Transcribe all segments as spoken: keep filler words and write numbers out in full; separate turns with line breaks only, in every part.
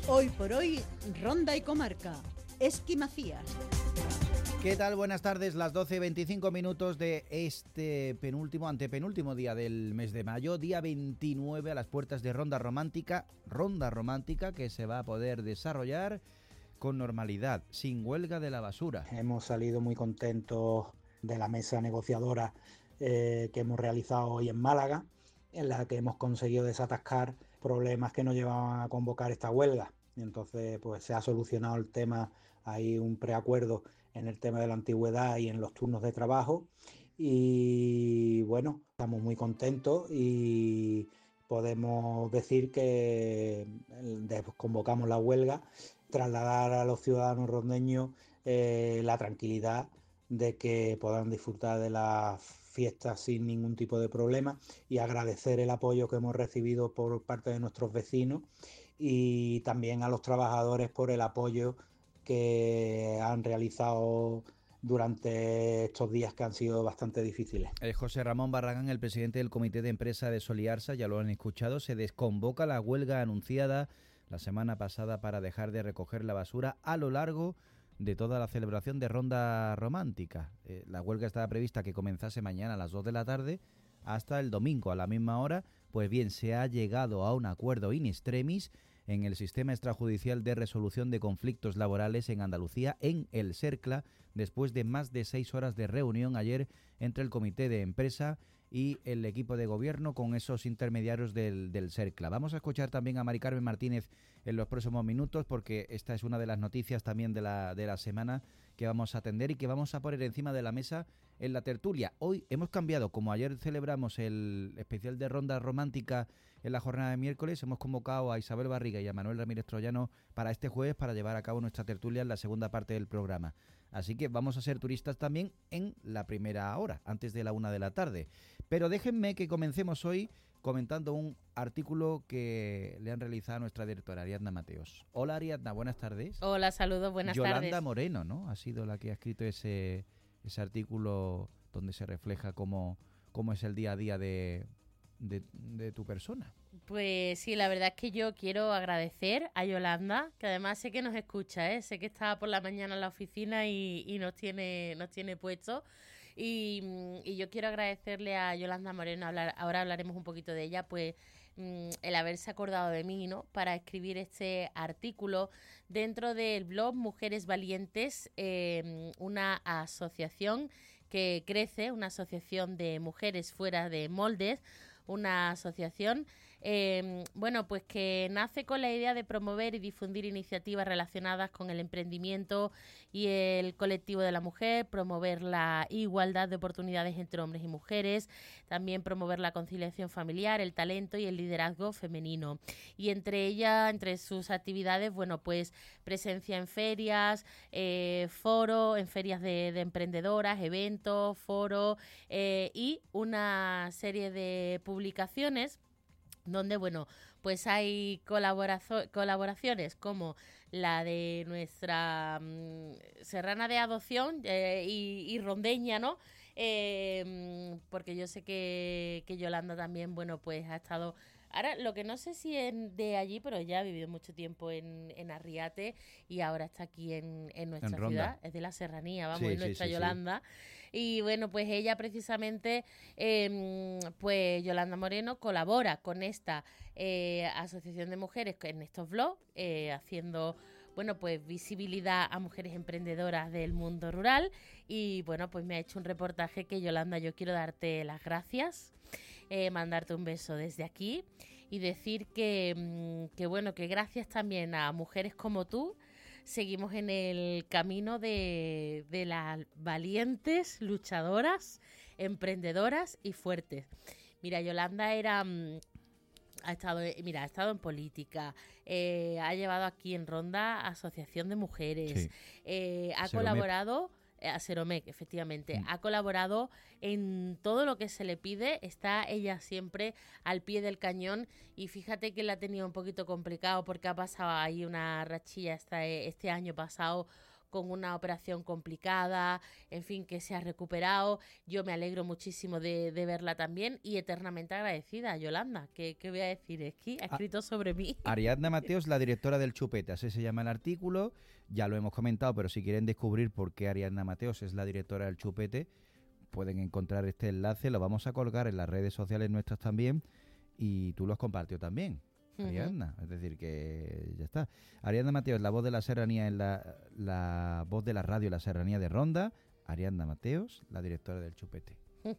Hoy por hoy, Ronda y Comarca. Esqui Macías.
¿Qué tal? Buenas tardes, las doce y veinticinco minutos de este penúltimo, antepenúltimo día del mes de mayo, día veintinueve, a las puertas de Ronda Romántica, Ronda Romántica que se va a poder desarrollar con normalidad, sin huelga de la basura.
Hemos salido muy contentos de la mesa negociadora eh, que hemos realizado hoy en Málaga, en la que hemos conseguido desatascar problemas que nos llevaban a convocar esta huelga. Entonces, pues se ha solucionado el tema, hay un preacuerdo en el tema de la antigüedad y en los turnos de trabajo. Y bueno, estamos muy contentos y podemos decir que convocamos la huelga, trasladar a los ciudadanos rondeños eh, la tranquilidad de que puedan disfrutar de las fiestas sin ningún tipo de problema, y agradecer el apoyo que hemos recibido por parte de nuestros vecinos y también a los trabajadores por el apoyo que han realizado durante estos días que han sido bastante difíciles.
Eh, José Ramón Barragán, el presidente del Comité de Empresa de Soliarsa, ya lo han escuchado, se desconvoca la huelga anunciada la semana pasada para dejar de recoger la basura a lo largo de toda la celebración de Ronda Romántica. Eh, la huelga estaba prevista que comenzase mañana a las dos de la tarde hasta el domingo a la misma hora. Pues bien, se ha llegado a un acuerdo in extremis en el Sistema Extrajudicial de Resolución de Conflictos Laborales en Andalucía, en el SERCLA, después de más de seis horas de reunión ayer entre el Comité de Empresa y el equipo de gobierno con esos intermediarios del, del SERCLA. Vamos a escuchar también a Mari Carmen Martínez en los próximos minutos, porque esta es una de las noticias también de la, de la semana que vamos a atender y que vamos a poner encima de la mesa en la tertulia. Hoy hemos cambiado, como ayer celebramos el especial de Ronda Romántica en la jornada de miércoles, hemos convocado a Isabel Barriga y a Manuel Ramírez Troyano para este jueves para llevar a cabo nuestra tertulia en la segunda parte del programa. Así que vamos a ser turistas también en la primera hora, antes de la una de la tarde. Pero déjenme que comencemos hoy comentando un artículo que le han realizado a nuestra directora, Ariadna Mateos. Hola Ariadna, buenas tardes.
Hola, saludos, buenas
Yolanda
tardes.
Yolanda Moreno, ¿no? Ha sido la que ha escrito ese, ese artículo donde se refleja cómo, cómo es el día a día de, de, de tu persona.
Pues sí, la verdad es que yo quiero agradecer a Yolanda, que además sé que nos escucha, ¿eh? Sé que está por la mañana en la oficina y, y nos tiene nos tiene puesto. Y, y yo quiero agradecerle a Yolanda Moreno, hablar, ahora hablaremos un poquito de ella, pues el haberse acordado de mí, ¿no?, para escribir este artículo dentro del blog Mujeres Valientes, eh, una asociación que crece, una asociación de mujeres fuera de moldes, una asociación, eh, bueno, pues que nace con la idea de promover y difundir iniciativas relacionadas con el emprendimiento y el colectivo de la mujer, promover la igualdad de oportunidades entre hombres y mujeres, también promover la conciliación familiar, el talento y el liderazgo femenino. Y entre ellas, entre sus actividades, bueno, pues presencia en ferias, eh, foro, en ferias de, de emprendedoras, eventos, foros eh, y una serie de publicaciones donde, bueno, pues hay colaborazo- colaboraciones como la de nuestra um, serrana de adopción eh, y, y rondeña, ¿no? Eh, porque yo sé que, que Yolanda también, bueno, pues ha estado... Ahora, lo que no sé si es de allí, pero ella ha vivido mucho tiempo en, en Arriate y ahora está aquí en, en nuestra
en
ciudad. Es de la serranía, vamos,
sí,
es nuestra
sí, sí,
Yolanda. Sí. Y bueno, pues ella precisamente, eh, pues Yolanda Moreno colabora con esta eh, asociación de mujeres en estos blogs, eh, haciendo... bueno, pues visibilidad a mujeres emprendedoras del mundo rural. Y bueno, pues me ha hecho un reportaje que, Yolanda, yo quiero darte las gracias, eh, mandarte un beso desde aquí y decir que, que bueno, que gracias también a mujeres como tú seguimos en el camino de, de las valientes, luchadoras, emprendedoras y fuertes. Mira, Yolanda era... Ha estado, mira, ha estado en política, eh, ha llevado aquí en Ronda asociación de mujeres, sí. eh, ha Seromec. colaborado, eh, a Seromec, efectivamente, mm. ha colaborado en todo lo que se le pide, está ella siempre al pie del cañón y fíjate que la ha tenido un poquito complicado porque ha pasado ahí una rachilla esta, este año pasado con una operación complicada, en fin, que se ha recuperado. Yo me alegro muchísimo de, de verla también y eternamente agradecida a Yolanda. ¿Qué, qué voy a decir? Es que ha escrito sobre mí.
Ariadna Mateos, la directora del Chupete, así se llama el artículo. Ya lo hemos comentado, pero si quieren descubrir por qué Ariadna Mateos es la directora del Chupete, pueden encontrar este enlace, lo vamos a colgar en las redes sociales nuestras también, y tú lo has compartido también, Ariadna. Uh-huh. Es decir, que ya está. Ariadna Mateos, la voz de la serranía en la, la voz de la radio, la serranía de Ronda. Ariadna Mateos, la directora del Chupete.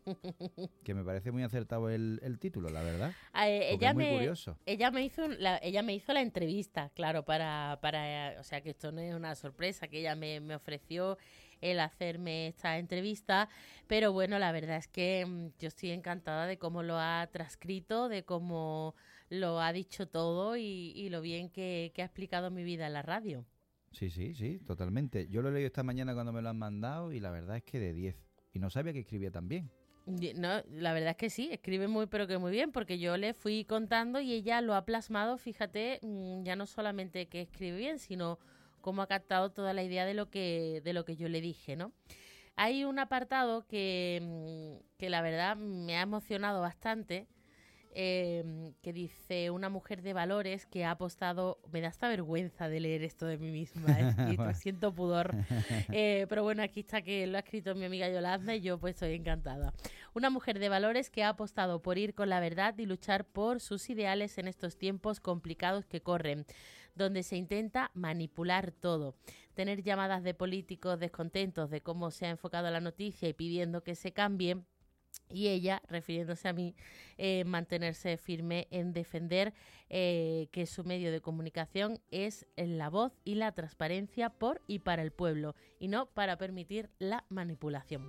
Que me parece muy acertado el, el título, la verdad.
Eh, ella,
es muy
me,
curioso.
ella me hizo la, ella me hizo la entrevista, claro, para, para, o sea que esto no es una sorpresa, que ella me, me ofreció el hacerme esta entrevista, pero bueno, la verdad es que mmm, yo estoy encantada de cómo lo ha transcrito, de cómo lo ha dicho todo y, y lo bien que, que ha explicado mi vida en la radio.
Sí, sí, sí, totalmente. Yo lo he leído esta mañana cuando me lo han mandado y la verdad es que de diez. Y no sabía que escribía tan bien.
No, la verdad es que sí, escribe muy pero que muy bien, porque yo le fui contando y ella lo ha plasmado, fíjate, ya no solamente que escribe bien, sino cómo ha captado toda la idea de lo que, de lo que yo le dije, ¿no? Hay un apartado que, que la verdad me ha emocionado bastante, eh, que dice una mujer de valores que ha apostado, me da hasta vergüenza de leer esto de mí misma, ¿eh? Siento pudor, eh, pero bueno, aquí está que lo ha escrito mi amiga Yolanda y yo pues estoy encantada. Una mujer de valores que ha apostado por ir con la verdad y luchar por sus ideales en estos tiempos complicados que corren, donde se intenta manipular todo, tener llamadas de políticos descontentos de cómo se ha enfocado la noticia y pidiendo que se cambie. Y ella, refiriéndose a mí, eh, mantenerse firme en defender eh, que su medio de comunicación es la voz y la transparencia por y para el pueblo, y no para permitir la manipulación.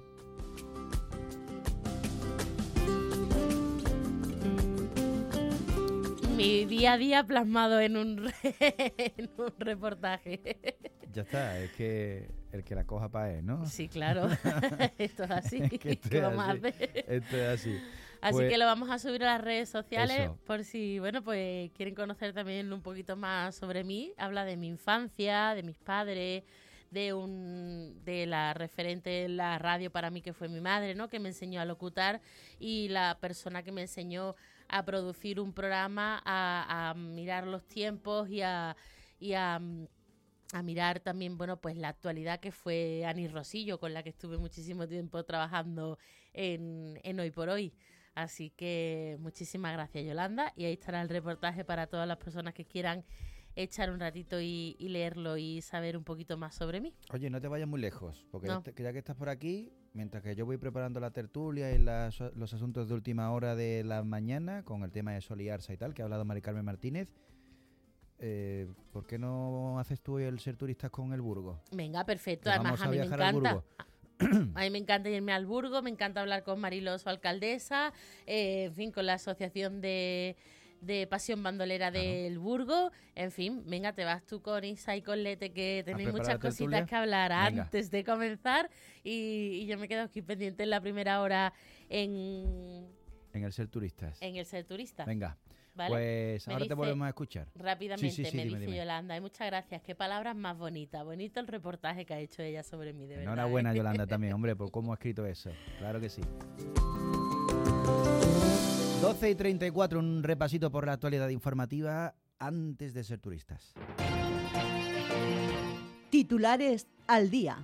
Mi día a día plasmado en un, re- en un reportaje.
Ya está, es que el que la coja para él, ¿no?
Sí, claro. Esto es así.
Es que esto
¿Qué
es
vamos
así.
a hacer?
Esto es así.
Así
Pues,
que lo vamos a subir a las redes sociales
eso.
por si, bueno, pues quieren conocer también un poquito más sobre mí. Habla de mi infancia, de mis padres, de un de la referente en la radio para mí que fue mi madre, ¿no? Que me enseñó a locutar, y la persona que me enseñó a producir un programa, a, a mirar los tiempos y a, y a, a mirar también, bueno, pues la actualidad, que fue Ani Rosillo, con la que estuve muchísimo tiempo trabajando en, en Hoy por Hoy. Así que muchísimas gracias, Yolanda, y ahí estará el reportaje para todas las personas que quieran echar un ratito y, y leerlo y saber un poquito más sobre mí.
Oye, no te vayas muy lejos, porque
No.
ya, te- ya que estás por aquí, mientras que yo voy preparando la tertulia y las- los asuntos de última hora de la mañana, con el tema de Sol y Arsa y tal, que ha hablado Mari Carmen Martínez, eh, ¿por qué no haces tú el Ser Turistas con el Burgo?
Venga, perfecto.
Que
Además,
vamos a
a mí me
viajar al
encanta.
Burgo.
A mí me encanta irme al Burgo, me encanta hablar con Mariló, su alcaldesa, eh, en fin, con la asociación de, de Pasión Bandolera
Claro.
del Burgo. En fin, venga, te vas tú con Isa y con Lete, que tenéis
preparado
muchas
la tertulia?
cositas que hablar
Venga.
antes de comenzar. Y, y yo me quedo aquí pendiente en la primera hora en,
En el Ser Turistas.
en el Ser Turista.
Venga,
¿vale?
pues
Me
ahora te
dice-
volvemos a escuchar.
Rápidamente
Sí, sí, sí,
me
dime,
dice
dime.
Yolanda, y muchas gracias, qué palabras más bonitas, bonito el reportaje que ha hecho ella sobre mí, de verdad.
Enhorabuena,
¿eh?
Yolanda, también, hombre, por cómo ha escrito eso. Claro que sí. doce y treinta y cuatro, un repasito por la actualidad informativa antes de Ser Turistas.
Titulares al día.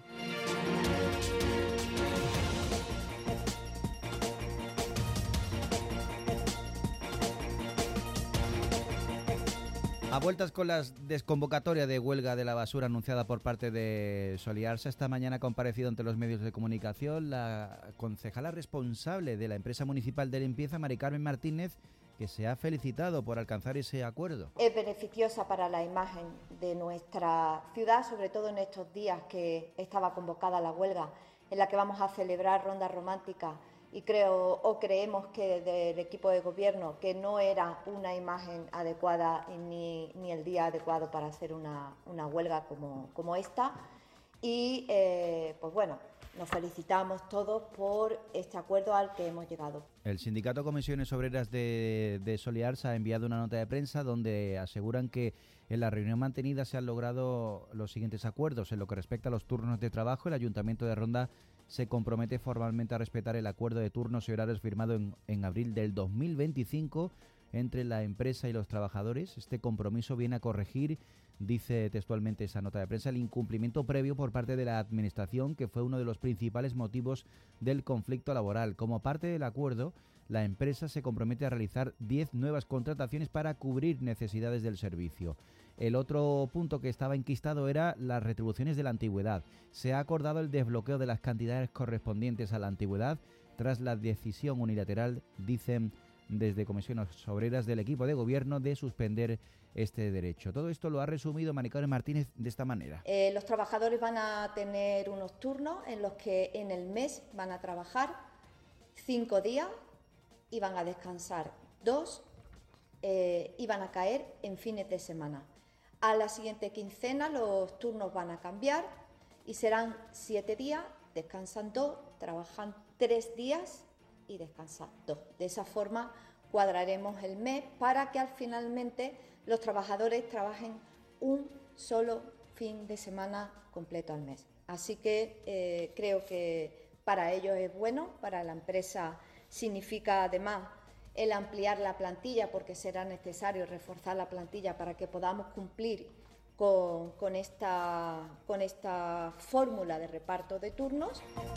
A vueltas con la desconvocatoria de huelga de la basura anunciada por parte de Sol y Arsa, esta mañana ha comparecido ante los medios de comunicación la concejala responsable de la empresa municipal de limpieza, Mari Carmen Martínez, que se ha felicitado por alcanzar ese acuerdo.
Es beneficiosa para la imagen de nuestra ciudad, sobre todo en estos días que estaba convocada la huelga, en la que vamos a celebrar Ronda Romántica, y creo o creemos que del equipo de gobierno que no era una imagen adecuada ni, ni el día adecuado para hacer una, una huelga como, como esta. y eh, pues bueno, nos felicitamos todos por este acuerdo al que hemos llegado.
El Sindicato Comisiones Obreras de, de Soliarsa ha enviado una nota de prensa donde aseguran que en la reunión mantenida se han logrado los siguientes acuerdos. En lo que respecta a los turnos de trabajo, el Ayuntamiento de Ronda se compromete formalmente a respetar el acuerdo de turnos y horarios firmado en, en abril del dos mil veinticinco entre la empresa y los trabajadores. Este compromiso viene a corregir, dice textualmente esa nota de prensa, el incumplimiento previo por parte de la Administración, que fue uno de los principales motivos del conflicto laboral. Como parte del acuerdo, la empresa se compromete a realizar diez nuevas contrataciones para cubrir necesidades del servicio. El otro punto que estaba enquistado era las retribuciones de la antigüedad. Se ha acordado el desbloqueo de las cantidades correspondientes a la antigüedad tras la decisión unilateral, dicen desde Comisiones Obreras del equipo de gobierno, de suspender este derecho. Todo esto lo ha resumido Mari Carmen Martínez de esta manera.
Eh, los trabajadores van a tener unos turnos en los que en el mes van a trabajar cinco días y van a descansar dos eh, y van a caer en fines de semana. A la siguiente quincena los turnos van a cambiar y serán siete días, descansan dos, trabajan tres días y descansan dos. De esa forma cuadraremos el mes para que al finalmente los trabajadores trabajen un solo fin de semana completo al mes. Así que eh, creo que para ellos es bueno, para la empresa significa además el ampliar la plantilla, porque será necesario reforzar la plantilla para que podamos cumplir con, con esta, con esta fórmula de reparto de turnos.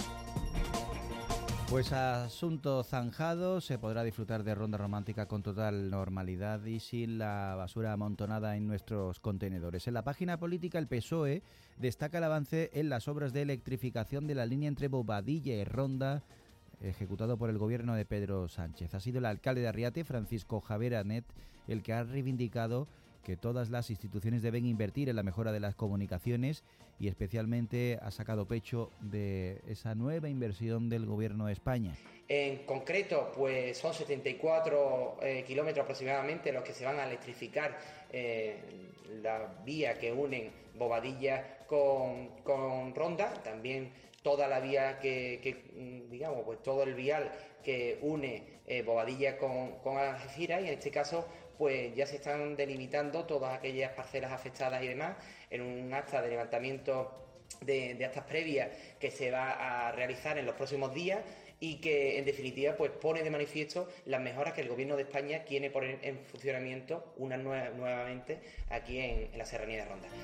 Pues asunto zanjado, se podrá disfrutar de Ronda Romántica con total normalidad y sin la basura amontonada en nuestros contenedores. En la página política, el P S O E destaca el avance en las obras de electrificación de la línea entre Bobadilla y Ronda, ejecutado por el gobierno de Pedro Sánchez. Ha sido el alcalde de Arriate, Francisco Javier Anet, el que ha reivindicado que todas las instituciones deben invertir en la mejora de las comunicaciones y especialmente ha sacado pecho de esa nueva inversión del Gobierno de España.
En concreto, pues son setenta y cuatro eh, kilómetros aproximadamente los que se van a electrificar, eh, la vía que unen Bobadilla con, con Ronda, también toda la vía que, que, digamos, pues todo el vial que une eh, Bobadilla con, con Algeciras, y en este caso pues ya se están delimitando todas aquellas parcelas afectadas y demás en un acta de levantamiento de, de actas previas que se va a realizar en los próximos días y que en definitiva pues pone de manifiesto las mejoras que el Gobierno de España quiere poner en funcionamiento una nueva, nuevamente aquí en, en la Serranía de Ronda.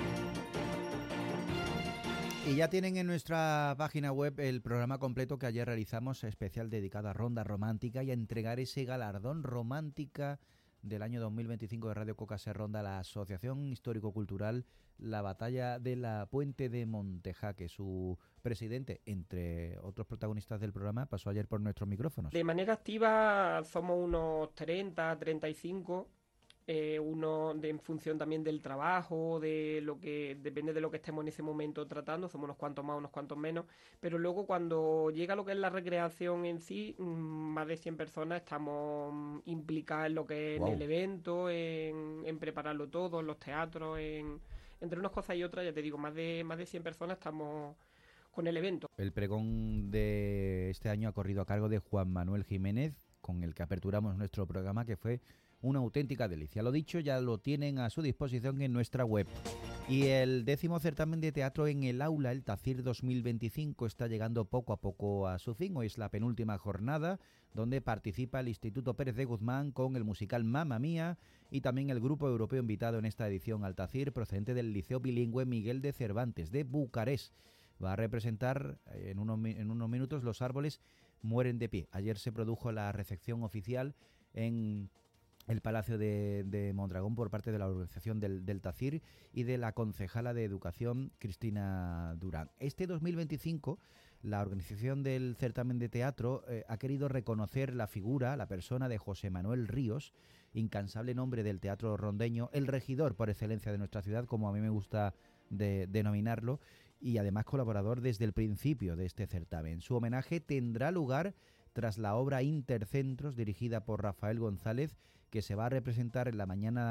Y ya tienen en nuestra página web el programa completo que ayer realizamos, especial dedicado a Ronda Romántica y a entregar ese galardón Romántica del año dos mil veinticinco de Radio Coca Serronda, la Asociación Histórico-Cultural La Batalla de la Puente de Monteja, que su presidente, entre otros protagonistas del programa, pasó ayer por nuestros micrófonos.
De manera activa somos unos treinta, treinta y cinco, eh, uno de, en función también del trabajo, de lo que depende de lo que estemos en ese momento tratando, somos unos cuantos más, unos cuantos menos, pero luego cuando llega lo que es la recreación en sí, más de cien personas estamos implicadas en lo que es wow. el evento, en, en prepararlo todo, en los teatros, en, entre unas cosas y otras, ya te digo, más de, más de cien personas estamos con el evento.
El pregón de este año ha corrido a cargo de Juan Manuel Jiménez, con el que aperturamos nuestro programa, que fue una auténtica delicia. Lo dicho, ya lo tienen a su disposición en nuestra web. Y el décimo certamen de teatro en el aula, el TACIR dos mil veinticinco, está llegando poco a poco a su fin. Hoy es la penúltima jornada donde participa el Instituto Pérez de Guzmán con el musical Mamma Mía y también el grupo europeo invitado en esta edición al TACIR, procedente del Liceo Bilingüe Miguel de Cervantes de Bucarest. Va a representar en unos, en unos minutos Los árboles mueren de pie. Ayer se produjo la recepción oficial en el Palacio de, de Mondragón por parte de la organización del, del TACIR y de la concejala de Educación, Cristina Durán. Este dos mil veinticinco, la organización del certamen de teatro eh, ha querido reconocer la figura, la persona de José Manuel Ríos, incansable nombre del teatro rondeño, el regidor por excelencia de nuestra ciudad, como a mí me gusta de, denominarlo, y además colaborador desde el principio de este certamen. Su homenaje tendrá lugar tras la obra Intercentros, dirigida por Rafael González, que se va a representar en la mañana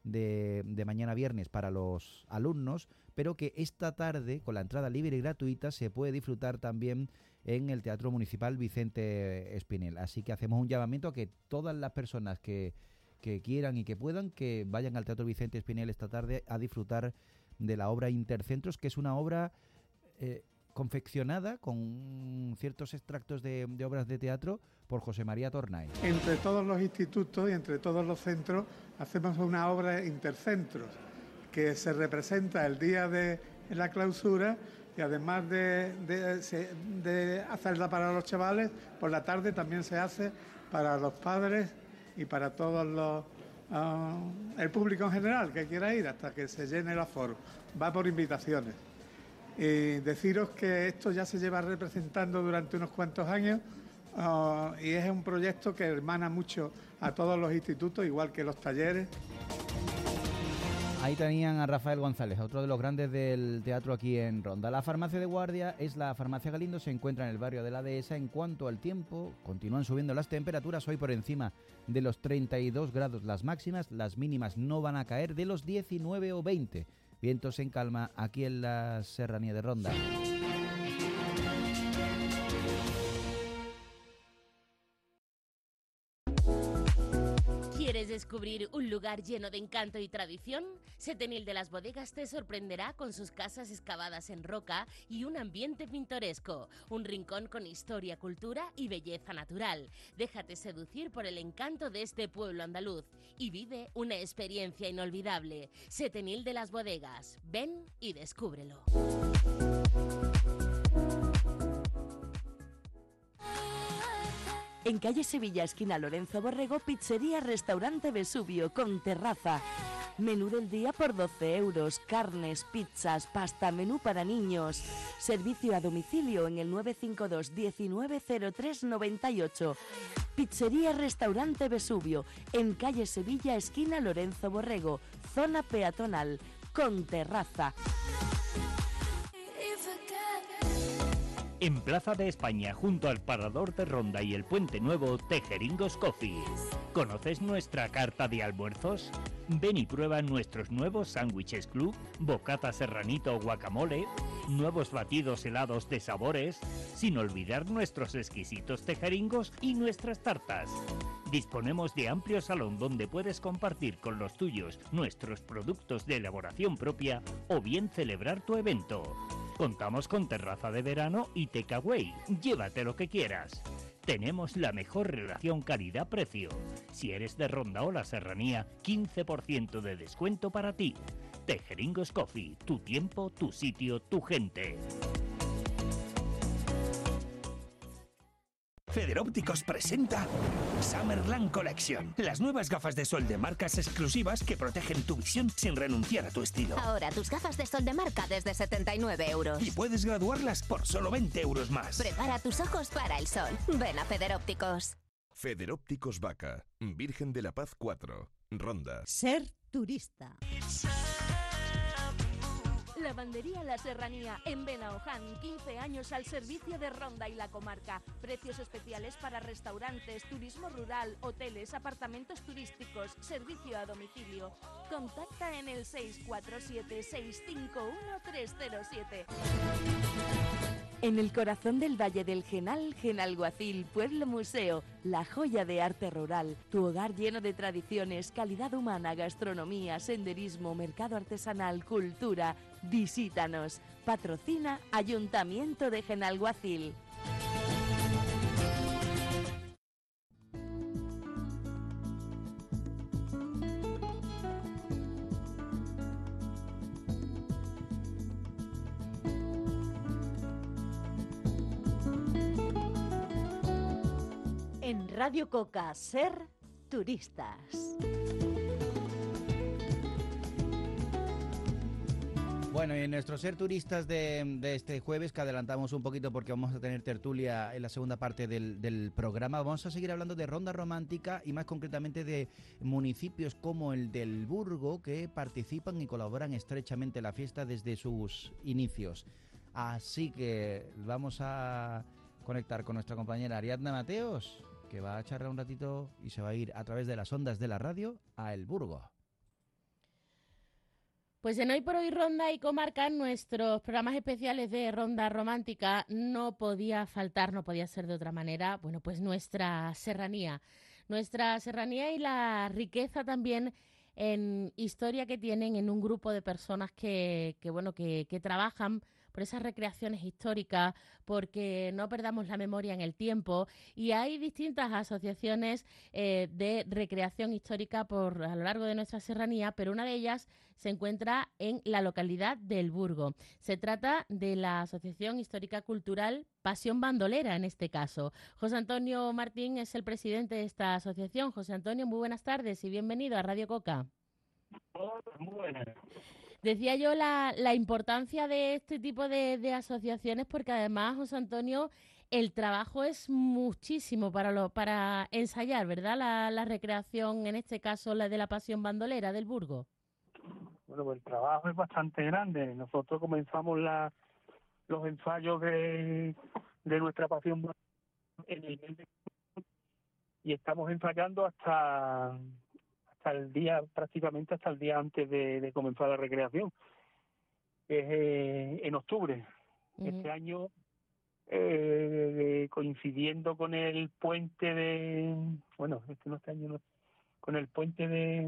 de, de mañana viernes para los alumnos, pero que esta tarde, con la entrada libre y gratuita, se puede disfrutar también en el Teatro Municipal Vicente Espinel. Así que hacemos un llamamiento a que todas las personas que, que quieran y que puedan, que vayan al Teatro Vicente Espinel esta tarde a disfrutar de la obra Intercentros, que es una obra eh, confeccionada con ciertos extractos de, de obras de teatro por José María Tornay.
Entre todos los institutos y entre todos los centros hacemos una obra Intercentros, que se representa el día de la clausura, y además de, de, de hacerla para los chavales, por la tarde también se hace para los padres y para todos los uh, el público en general que quiera ir, hasta que se llene el aforo. Va por invitaciones. Y deciros que esto ya se lleva representando durante unos cuantos años uh, y es un proyecto que hermana mucho a todos los institutos, igual que los talleres.
Ahí tenían a Rafael González, otro de los grandes del teatro aquí en Ronda. La farmacia de guardia es la farmacia Galindo, se encuentra en el barrio de la Dehesa. En cuanto al tiempo, continúan subiendo las temperaturas, hoy por encima de los treinta y dos grados las máximas, las mínimas no van a caer de los diecinueve o veinte. Vientos en calma aquí en la serranía de Ronda.
¿Quieres descubrir un lugar lleno de encanto y tradición? Setenil de las Bodegas te sorprenderá con sus casas excavadas en roca y un ambiente pintoresco. Un rincón con historia, cultura y belleza natural. Déjate seducir por el encanto de este pueblo andaluz y vive una experiencia inolvidable. Setenil de las Bodegas. Ven y descúbrelo.
En calle Sevilla, esquina Lorenzo Borrego, pizzería Restaurante Vesubio, con terraza. Menú del día por doce euros, carnes, pizzas, pasta, menú para niños. Servicio a domicilio en el nueve cinco dos, diecinueve cero tres, noventa y ocho. Pizzería Restaurante Vesubio, en calle Sevilla, esquina Lorenzo Borrego, zona peatonal, con terraza.
En Plaza de España, junto al Parador de Ronda y el Puente Nuevo, Tejeringos Coffee. ¿Conoces nuestra carta de almuerzos? Ven y prueba nuestros nuevos sándwiches club, bocata serranito o guacamole, nuevos batidos helados de sabores, sin olvidar nuestros exquisitos tejeringos y nuestras tartas. Disponemos de amplio salón donde puedes compartir con los tuyos nuestros productos de elaboración propia o bien celebrar tu evento. Contamos con terraza de verano y takeaway. Llévate lo que quieras. Tenemos la mejor relación calidad-precio. Si eres de Ronda o la Serranía, quince por ciento de descuento para ti. Tejeringos Coffee, tu tiempo, tu sitio, tu gente.
Federópticos presenta Summerland Collection, las nuevas gafas de sol de marcas exclusivas que protegen tu visión sin renunciar a tu estilo.
Ahora tus gafas de sol de marca desde setenta y nueve euros.
Y puedes graduarlas por solo veinte euros más.
Prepara tus ojos para el sol. Ven a Federópticos.
Federópticos Vaca, Virgen de la Paz cuatro, Ronda.
Ser turista.
Lavandería La Serranía en Benaoján, quince años al servicio de Ronda y la comarca. Precios especiales para restaurantes, turismo rural, hoteles, apartamentos turísticos, servicio a domicilio. Contacta en el seis cuatro siete, seis cinco uno, tres cero siete. En el corazón del Valle del Genal, Genalguacil, Pueblo Museo, la joya de arte rural, tu hogar lleno de tradiciones, calidad humana, gastronomía, senderismo, mercado artesanal, cultura. Visítanos. Patrocina Ayuntamiento de Genalguacil.
En Radio Coca, Ser Turistas.
Bueno, y en nuestro Ser Turistas de, de este jueves, que adelantamos un poquito porque vamos a tener tertulia en la segunda parte del, del programa, vamos a seguir hablando de Ronda Romántica y más concretamente de municipios como el del Burgo, que participan y colaboran estrechamente en la fiesta desde sus inicios. Así que vamos a conectar con nuestra compañera Ariadna Mateos, que va a charlar un ratito y se va a ir a través de las ondas de la radio a El Burgo.
Pues en Hoy por Hoy Ronda y Comarca, nuestros programas especiales de Ronda Romántica, no podía faltar, no podía ser de otra manera, bueno, pues nuestra serranía. Nuestra serranía y la riqueza también en historia que tienen en un grupo de personas que, que bueno, que, que trabajan por esas recreaciones históricas, porque no perdamos la memoria en el tiempo, y hay distintas asociaciones eh, de recreación histórica por a lo largo de nuestra serranía, pero una de ellas se encuentra en la localidad de El Burgo. Se trata de la Asociación Histórica Cultural Pasión Bandolera, en este caso. José Antonio Martín es el presidente de esta asociación. José Antonio, muy buenas tardes y bienvenido a Radio Coca.
Hola, muy buenas.
Decía yo la, la importancia de este tipo de, de asociaciones, porque además, José Antonio, el trabajo es muchísimo para lo, para ensayar, ¿verdad? La, la recreación, en este caso la de la Pasión Bandolera del Burgo.
Bueno, pues el trabajo es bastante grande. Nosotros comenzamos la, los ensayos de, de nuestra Pasión en el mes de y estamos ensayando hasta hasta el día, prácticamente hasta el día antes de, de comenzar la recreación, que es eh, en octubre. Uh-huh. Este año, eh, coincidiendo con el puente de, bueno, este no este año no, con el puente de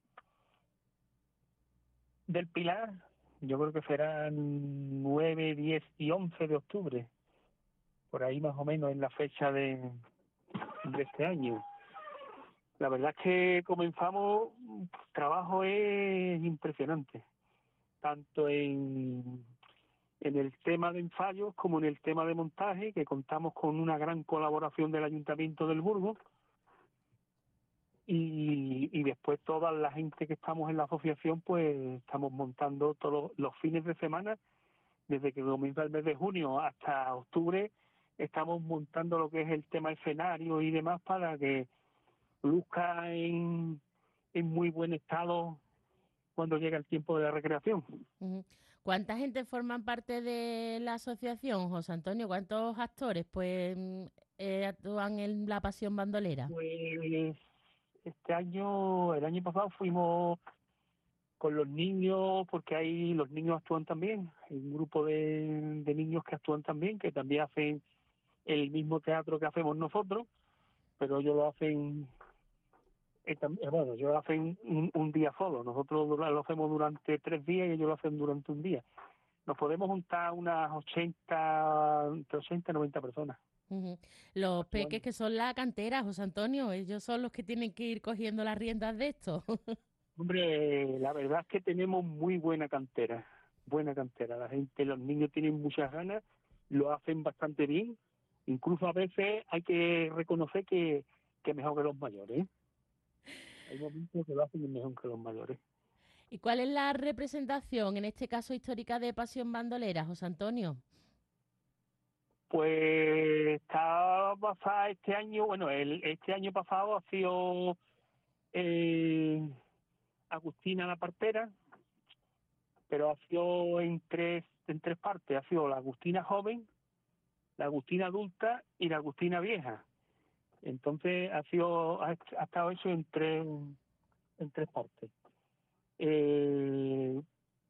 del Pilar, yo creo que serán nueve, diez y once de octubre, por ahí más o menos en la fecha de, de este año. La verdad es que comenzamos, el trabajo es impresionante, tanto en, en el tema de ensayos como en el tema de montaje, que contamos con una gran colaboración del Ayuntamiento del Burgo, y, y después toda la gente que estamos en la asociación, pues estamos montando todos los fines de semana, desde que comienza el mes de junio hasta octubre, estamos montando lo que es el tema escenario y demás para que luzca en, en muy buen estado cuando llega el tiempo de la recreación.
Uh-huh. ¿Cuánta gente forman parte de la asociación, José Antonio? ¿Cuántos actores pues eh, actúan en la Pasión Bandolera?
Pues este año, el año pasado fuimos con los niños, porque ahí los niños actúan también, hay un grupo de, de niños que actúan también, que también hacen el mismo teatro que hacemos nosotros, pero ellos lo hacen Eh, bueno, ellos lo hacen un, un día solo, nosotros lo hacemos durante tres días y ellos lo hacen durante un día. Nos podemos juntar unas ochenta, entre ochenta y noventa personas.
Uh-huh. Los peques que son la cantera, José Antonio, ellos son los que tienen que ir cogiendo las riendas de esto.
Hombre, la verdad es que tenemos muy buena cantera, buena cantera. La gente, los niños tienen muchas ganas, lo hacen bastante bien. Incluso a veces hay que reconocer que, que mejor que los mayores, ¿eh? Hay momentos que lo hacen mejor que los mayores.
¿Y cuál es la representación, en este caso histórica, de Pasión Bandolera, José Antonio?
Pues está basada este año, bueno, el este año pasado ha sido eh, Agustina la Partera, pero ha sido en tres, en tres partes. Ha sido la Agustina joven, la Agustina adulta y la Agustina vieja. Entonces ha sido ha, ha estado hecho en tres en tres partes. Eh,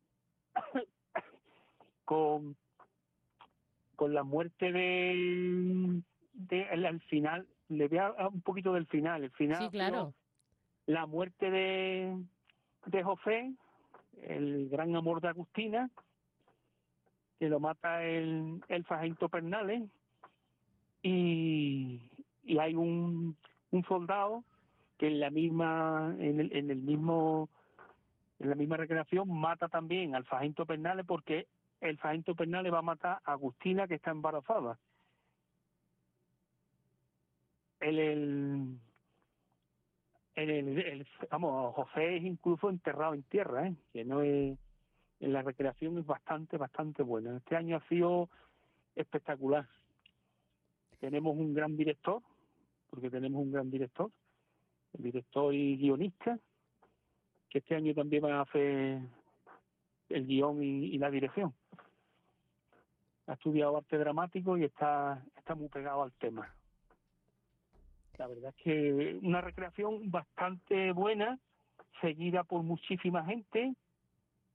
con con la muerte de, de al, al final, le voy a, a un poquito del final. El final
sí, claro.
La muerte de de José, el gran amor de Agustina, que lo mata el el sargento Pernales, y y hay un, un soldado que en la misma en el, en el mismo en la misma recreación mata también al sargento Pernales, porque el sargento Pernales va a matar a Agustina, que está embarazada. El, el, el, el, el vamos, José es incluso enterrado en tierra, ¿eh? Que no es, en la recreación es bastante bastante buena. Este año ha sido espectacular. Tenemos un gran director, porque tenemos un gran director, el director y guionista, que este año también va a hacer el guión y, y la dirección. Ha estudiado arte dramático y está, está muy pegado al tema. La verdad es que una recreación bastante buena, seguida por muchísima gente,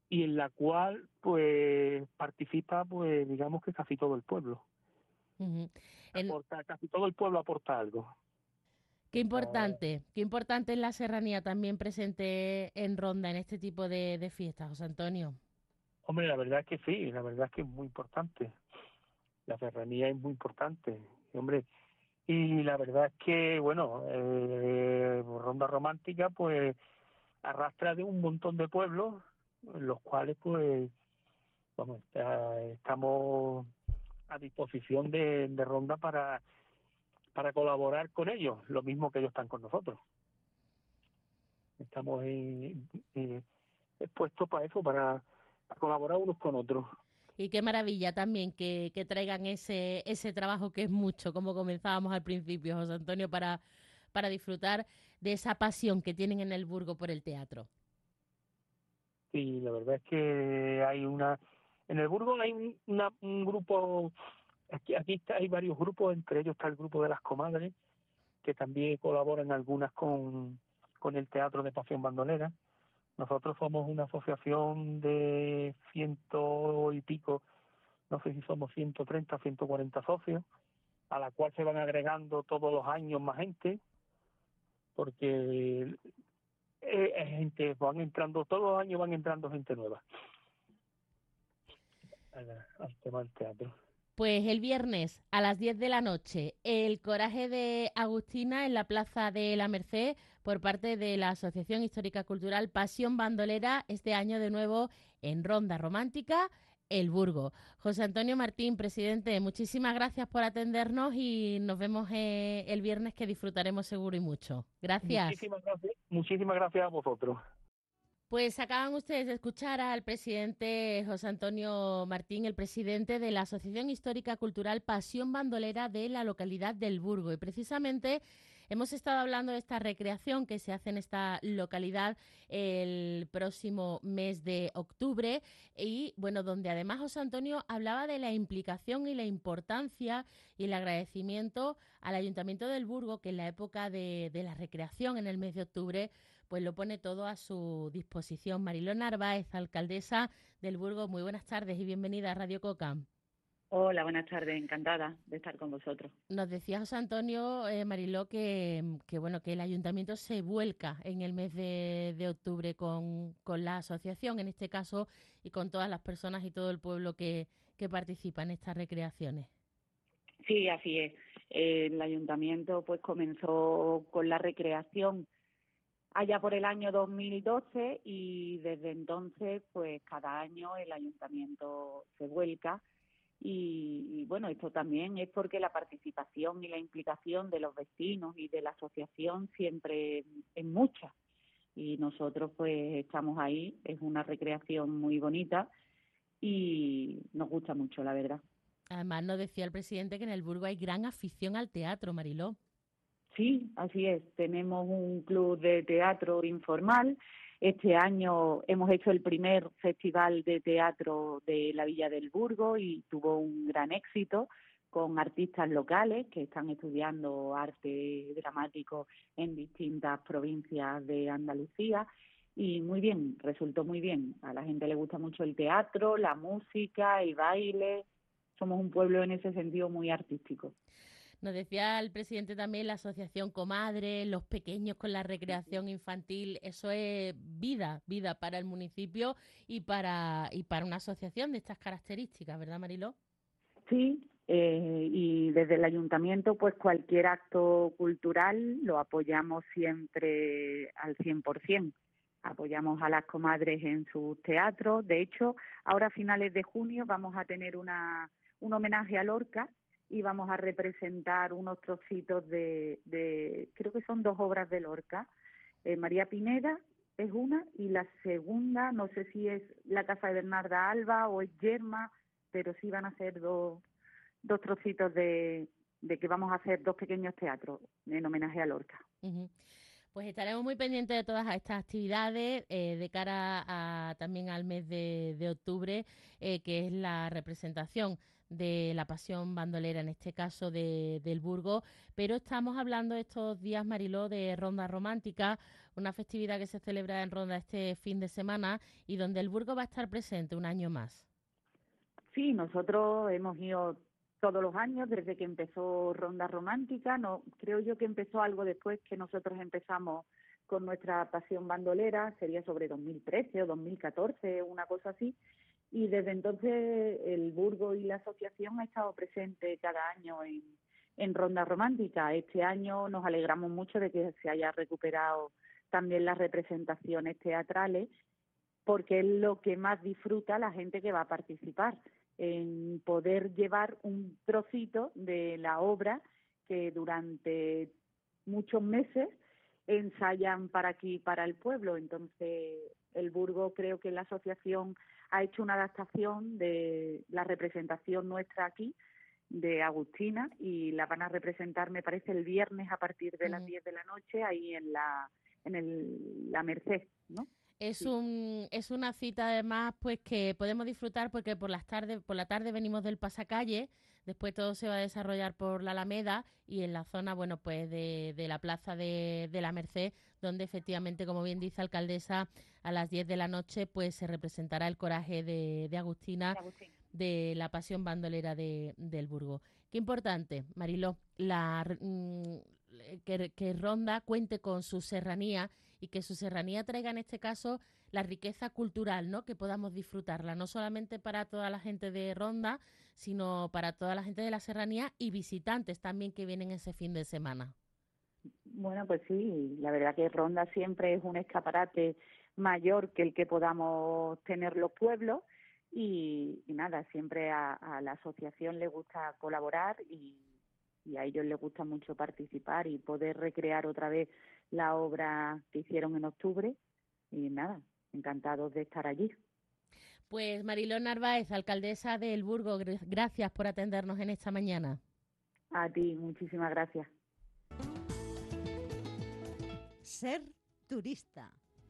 y en la cual pues participa, pues digamos que casi todo el pueblo.
Uh-huh. En...
Aporta, casi todo el pueblo aporta algo.
Qué importante, qué importante es la serranía también presente en Ronda en este tipo de, de fiestas, José Antonio.
Hombre, la verdad es que sí, la verdad es que es muy importante. La serranía es muy importante, hombre. Y la verdad es que, bueno, eh, Ronda Romántica, pues, arrastra de un montón de pueblos, los cuales, pues, vamos, estamos a disposición de, de Ronda para, para colaborar con ellos, lo mismo que ellos están con nosotros. Estamos en, en, expuestos para eso, para, para colaborar unos con otros.
Y qué maravilla también que, que traigan ese ese trabajo que es mucho, como comenzábamos al principio, José Antonio, para, para disfrutar de esa pasión que tienen en el Burgo por el teatro.
Sí, la verdad es que hay una... En el Burgo hay un, una, un grupo... Aquí, aquí está, hay varios grupos, entre ellos está el grupo de las comadres, que también colaboran algunas con, con el Teatro de Pasión Bandolera. Nosotros somos una asociación de ciento y pico, no sé si somos ciento treinta, ciento cuarenta socios, a la cual se van agregando todos los años más gente, porque eh, gente van entrando, todos los años van entrando gente nueva al, al tema del teatro.
Pues el viernes a las diez de la noche, el Coraje de Agustina en la Plaza de la Merced por parte de la Asociación Histórica Cultural Pasión Bandolera, este año de nuevo en Ronda Romántica, El Burgo. José Antonio Martín, presidente, muchísimas gracias por atendernos y nos vemos eh, el viernes, que disfrutaremos seguro y mucho. Gracias.
Muchísimas gracias, muchísimas gracias a vosotros.
Pues acaban ustedes de escuchar al presidente José Antonio Martín, el presidente de la Asociación Histórica Cultural Pasión Bandolera de la localidad del Burgo. Y precisamente hemos estado hablando de esta recreación que se hace en esta localidad el próximo mes de octubre y, bueno, donde además José Antonio hablaba de la implicación y la importancia y el agradecimiento al Ayuntamiento del Burgo, que en la época de, de la recreación en el mes de octubre pues lo pone todo a su disposición. Mariló Narváez, alcaldesa del Burgo, muy buenas tardes y bienvenida a Radio Coca.
Hola, buenas tardes, encantada de estar con vosotros.
Nos decía José Antonio, eh, Mariló, que, que bueno que el ayuntamiento se vuelca en el mes de, de octubre con, con la asociación, en este caso, y con todas las personas y todo el pueblo que, que participa en estas recreaciones.
Sí, así es. Eh, el ayuntamiento pues comenzó con la recreación allá por el año dos mil doce y desde entonces pues cada año el ayuntamiento se vuelca y, y bueno, esto también es porque la participación y la implicación de los vecinos y de la asociación siempre es mucha y nosotros pues estamos ahí, es una recreación muy bonita y nos gusta mucho, la verdad.
Además nos decía el presidente que en el Burgo hay gran afición al teatro, Mariló.
Sí, así es. Tenemos un club de teatro informal. Este año hemos hecho el primer festival de teatro de la Villa del Burgo y tuvo un gran éxito con artistas locales que están estudiando arte dramático en distintas provincias de Andalucía. Y muy bien, resultó muy bien. A la gente le gusta mucho el teatro, la música, el baile. Somos un pueblo en ese sentido muy artístico.
Nos decía el presidente también la asociación Comadre, los pequeños con la recreación infantil, eso es vida, vida para el municipio y para y para una asociación de estas características, ¿verdad, Mariló?
Sí, eh, y desde el ayuntamiento pues cualquier acto cultural lo apoyamos siempre al cien por ciento. Apoyamos a las comadres en sus teatros. De hecho, ahora a finales de junio vamos a tener una un homenaje a Lorca y vamos a representar unos trocitos de, de creo que son dos obras de Lorca. Eh, María Pineda es una y la segunda, no sé si es La casa de Bernarda Alba o es Yerma, pero sí van a ser dos, dos trocitos de, de que vamos a hacer dos pequeños teatros en homenaje a Lorca.
Uh-huh. Pues estaremos muy pendientes de todas estas actividades eh, de cara a, también al mes de, de octubre, eh, que es la representación de la Pasión Bandolera, en este caso de, del Burgo, pero estamos hablando estos días, Mariló, de Ronda Romántica, una festividad que se celebra en Ronda este fin de semana y donde el Burgo va a estar presente un año más.
Sí, nosotros hemos ido todos los años desde que empezó Ronda Romántica. No, creo yo que empezó algo después que nosotros empezamos con nuestra Pasión Bandolera, sería sobre dos mil trece o dos mil catorce, una cosa así, y desde entonces el Burgo y la asociación ha estado presente cada año en, en Ronda Romántica. Este año nos alegramos mucho de que se haya recuperado también las representaciones teatrales, porque es lo que más disfruta la gente que va a participar, en poder llevar un trocito de la obra que durante muchos meses ensayan para aquí, para el pueblo. Entonces, el Burgo, creo que la asociación ha hecho una adaptación de la representación nuestra aquí, de Agustina, y la van a representar, me parece, el viernes a partir de las diez de la noche, ahí en la en el, la Merced, ¿no?
Es
Sí.
un es una cita además pues que podemos disfrutar porque por las tardes por la tarde venimos del pasacalle, después todo se va a desarrollar por la Alameda y en la zona bueno pues de, de la plaza de, de la Merced, donde efectivamente, como bien dice alcaldesa, a las diez de la noche pues se representará el coraje de, de Agustina,
De Agustín.
de la Pasión Bandolera de, del Burgo. Qué importante, Mariló, la, mm, que, que Ronda cuente con su serranía y que su serranía traiga en este caso la riqueza cultural, ¿no? Que podamos disfrutarla, no solamente para toda la gente de Ronda, sino para toda la gente de la serranía y visitantes también que vienen ese fin de semana.
Bueno, pues sí, la verdad que Ronda siempre es un escaparate mayor que el que podamos tener los pueblos y, y nada, siempre a, a la asociación le gusta colaborar y, y a ellos les gusta mucho participar y poder recrear otra vez la obra que hicieron en octubre y nada, encantados de estar allí.
Pues Mariló Narváez, alcaldesa del Burgo, gracias por atendernos en esta mañana.
A ti, muchísimas gracias.
Ser turista.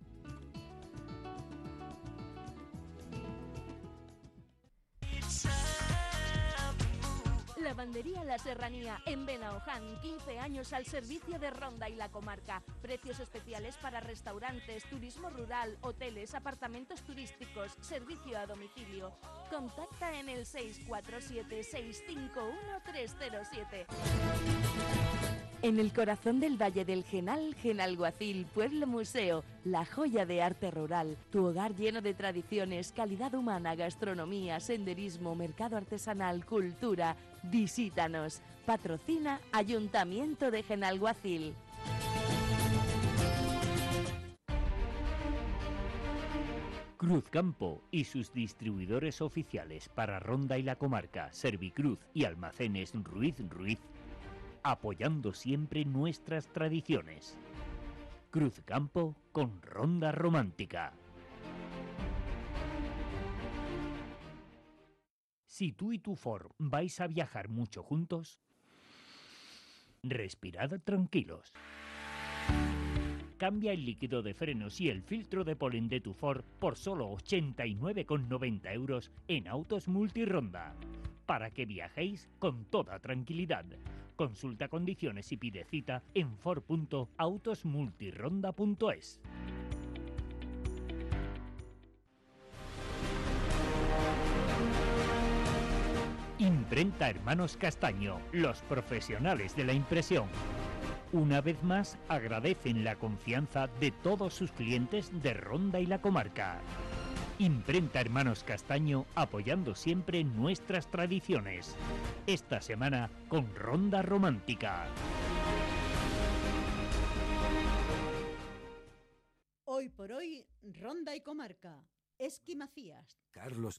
Lavandería La Serranía en Benaoján, quince años al servicio de Ronda y la comarca. Precios especiales para restaurantes, turismo rural, hoteles, apartamentos turísticos, servicio a domicilio. Contacta en el seis cuatro siete, seis cinco uno, tres cero siete. En el corazón del Valle del Genal, Genalguacil, Pueblo Museo, la joya de arte rural, tu hogar lleno de tradiciones, calidad humana, gastronomía, senderismo, mercado artesanal, cultura. Visítanos. Patrocina Ayuntamiento de Genalguacil.
Cruzcampo y sus distribuidores oficiales para Ronda y la comarca, Servicruz y Almacenes Ruiz Ruiz, apoyando siempre nuestras tradiciones. Cruzcampo con Ronda Romántica. Si tú y tu Ford vais a viajar mucho juntos, respirad tranquilos. Cambia el líquido de frenos y el filtro de polen de tu Ford por solo ochenta y nueve con noventa euros en Autos Multironda, para que viajéis con toda tranquilidad. Consulta condiciones y pide cita en ford punto autos multironda punto es. Imprenta Hermanos Castaño, los profesionales de la impresión. Una vez más agradecen la confianza de todos sus clientes de Ronda y la comarca. Imprenta Hermanos Castaño, apoyando siempre nuestras tradiciones. Esta semana con Ronda Romántica.
Hoy por hoy, Ronda y comarca. Esqui Macías.
Carlos.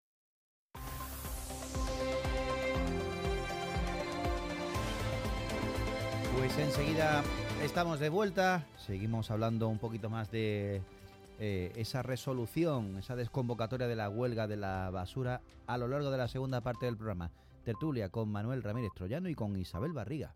Pues enseguida estamos de vuelta, seguimos hablando un poquito más de eh, esa resolución, esa desconvocatoria de la huelga de la basura a lo largo de la segunda parte del programa. Tertulia con Manuel Ramírez Troyano y con Isabel Barriga.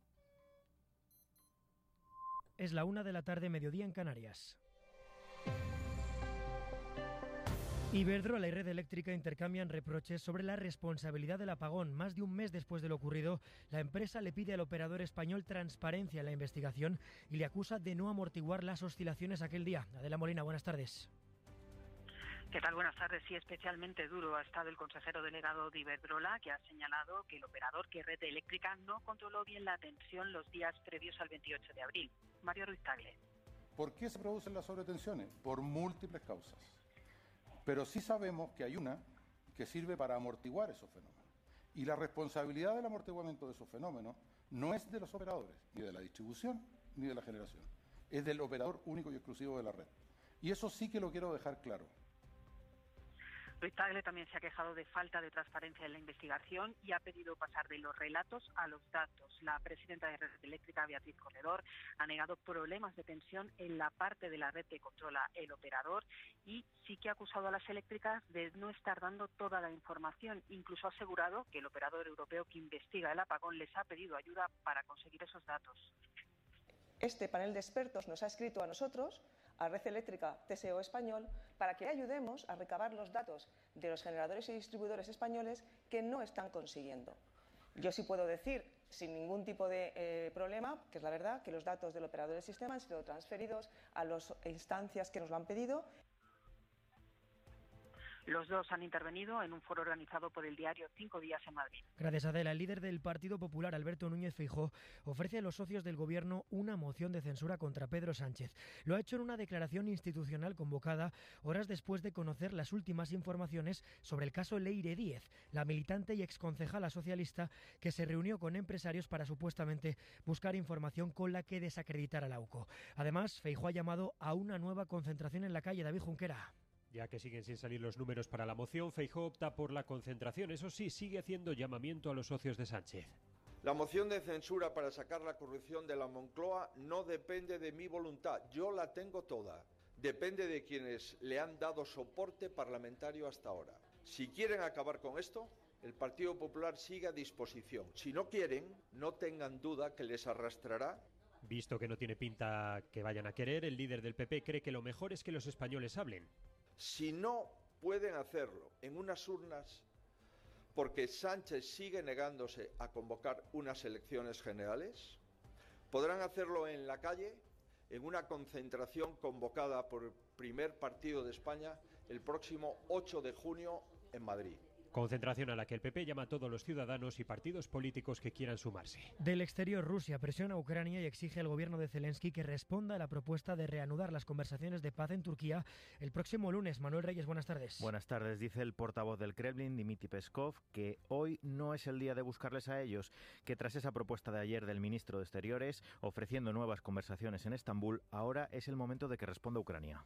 Es la una de la tarde, mediodía en Canarias. Iberdrola y Red Eléctrica intercambian reproches sobre la responsabilidad del apagón. Más de un mes después de lo ocurrido, la empresa le pide al operador español transparencia en la investigación y le acusa de no amortiguar las oscilaciones aquel día. Adela Molina, buenas tardes.
¿Qué tal? Buenas tardes. Sí, especialmente duro ha estado el consejero delegado de Iberdrola, que ha señalado que el operador, que Red Eléctrica, no controló bien la tensión los días previos al veintiocho de abril. Mario Ruiz Tagle.
¿Por qué se producen las sobretensiones? Por múltiples causas. Pero sí sabemos que hay una que sirve para amortiguar esos fenómenos. Y la responsabilidad del amortiguamiento de esos fenómenos no es de los operadores, ni de la distribución, ni de la generación. Es del operador único y exclusivo de la red. Y eso sí que lo quiero dejar claro.
Ruiz Tagle también se ha quejado de falta de transparencia en la investigación y ha pedido pasar de los relatos a los datos. La presidenta de Red Eléctrica, Beatriz Corredor, ha negado problemas de tensión en la parte de la red que controla el operador y sí que ha acusado a las eléctricas de no estar dando toda la información. Incluso ha asegurado que el operador europeo que investiga el apagón les ha pedido ayuda para conseguir esos datos.
Este panel de expertos nos ha escrito a nosotros, a Red Eléctrica T S O Español, para que ayudemos a recabar los datos de los generadores y distribuidores españoles que no están consiguiendo. Yo sí puedo decir, sin ningún tipo de eh, problema, que es la verdad, que los datos del operador del sistema han sido transferidos a las instancias que nos lo han pedido.
Los dos han intervenido en un foro organizado por el diario Cinco Días en Madrid.
Gracias, Adela. El líder del Partido Popular, Alberto Núñez Feijóo, ofrece a los socios del Gobierno una moción de censura contra Pedro Sánchez. Lo ha hecho en una declaración institucional convocada horas después de conocer las últimas informaciones sobre el caso Leire Díez, la militante y exconcejala socialista que se reunió con empresarios para supuestamente buscar información con la que desacreditar a la U C O. Además, Feijóo ha llamado a una nueva concentración en la calle. David Junquera.
Ya que siguen sin salir los números para la moción, Feijóo opta por la concentración. Eso sí, sigue haciendo llamamiento a los socios de Sánchez.
La moción de censura para sacar la corrupción de la Moncloa no depende de mi voluntad. Yo la tengo toda. Depende de quienes le han dado soporte parlamentario hasta ahora. Si quieren acabar con esto, el Partido Popular sigue a disposición. Si no quieren, no tengan duda que les arrastrará.
Visto que no tiene pinta que vayan a querer, el líder del P P cree que lo mejor es que los españoles hablen.
Si no pueden hacerlo en unas urnas, porque Sánchez sigue negándose a convocar unas elecciones generales, podrán hacerlo en la calle, en una concentración convocada por el primer partido de España el próximo ocho de junio en Madrid.
Concentración a la que el P P llama a todos los ciudadanos y partidos políticos que quieran sumarse.
Del exterior, Rusia presiona a Ucrania y exige al gobierno de Zelensky que responda a la propuesta de reanudar las conversaciones de paz en Turquía el próximo lunes. Manuel Reyes, buenas tardes.
Buenas tardes. Dice el portavoz del Kremlin, Dmitry Peskov, que hoy no es el día de buscarles a ellos, que tras esa propuesta de ayer del ministro de Exteriores, ofreciendo nuevas conversaciones en Estambul, ahora es el momento de que responda Ucrania.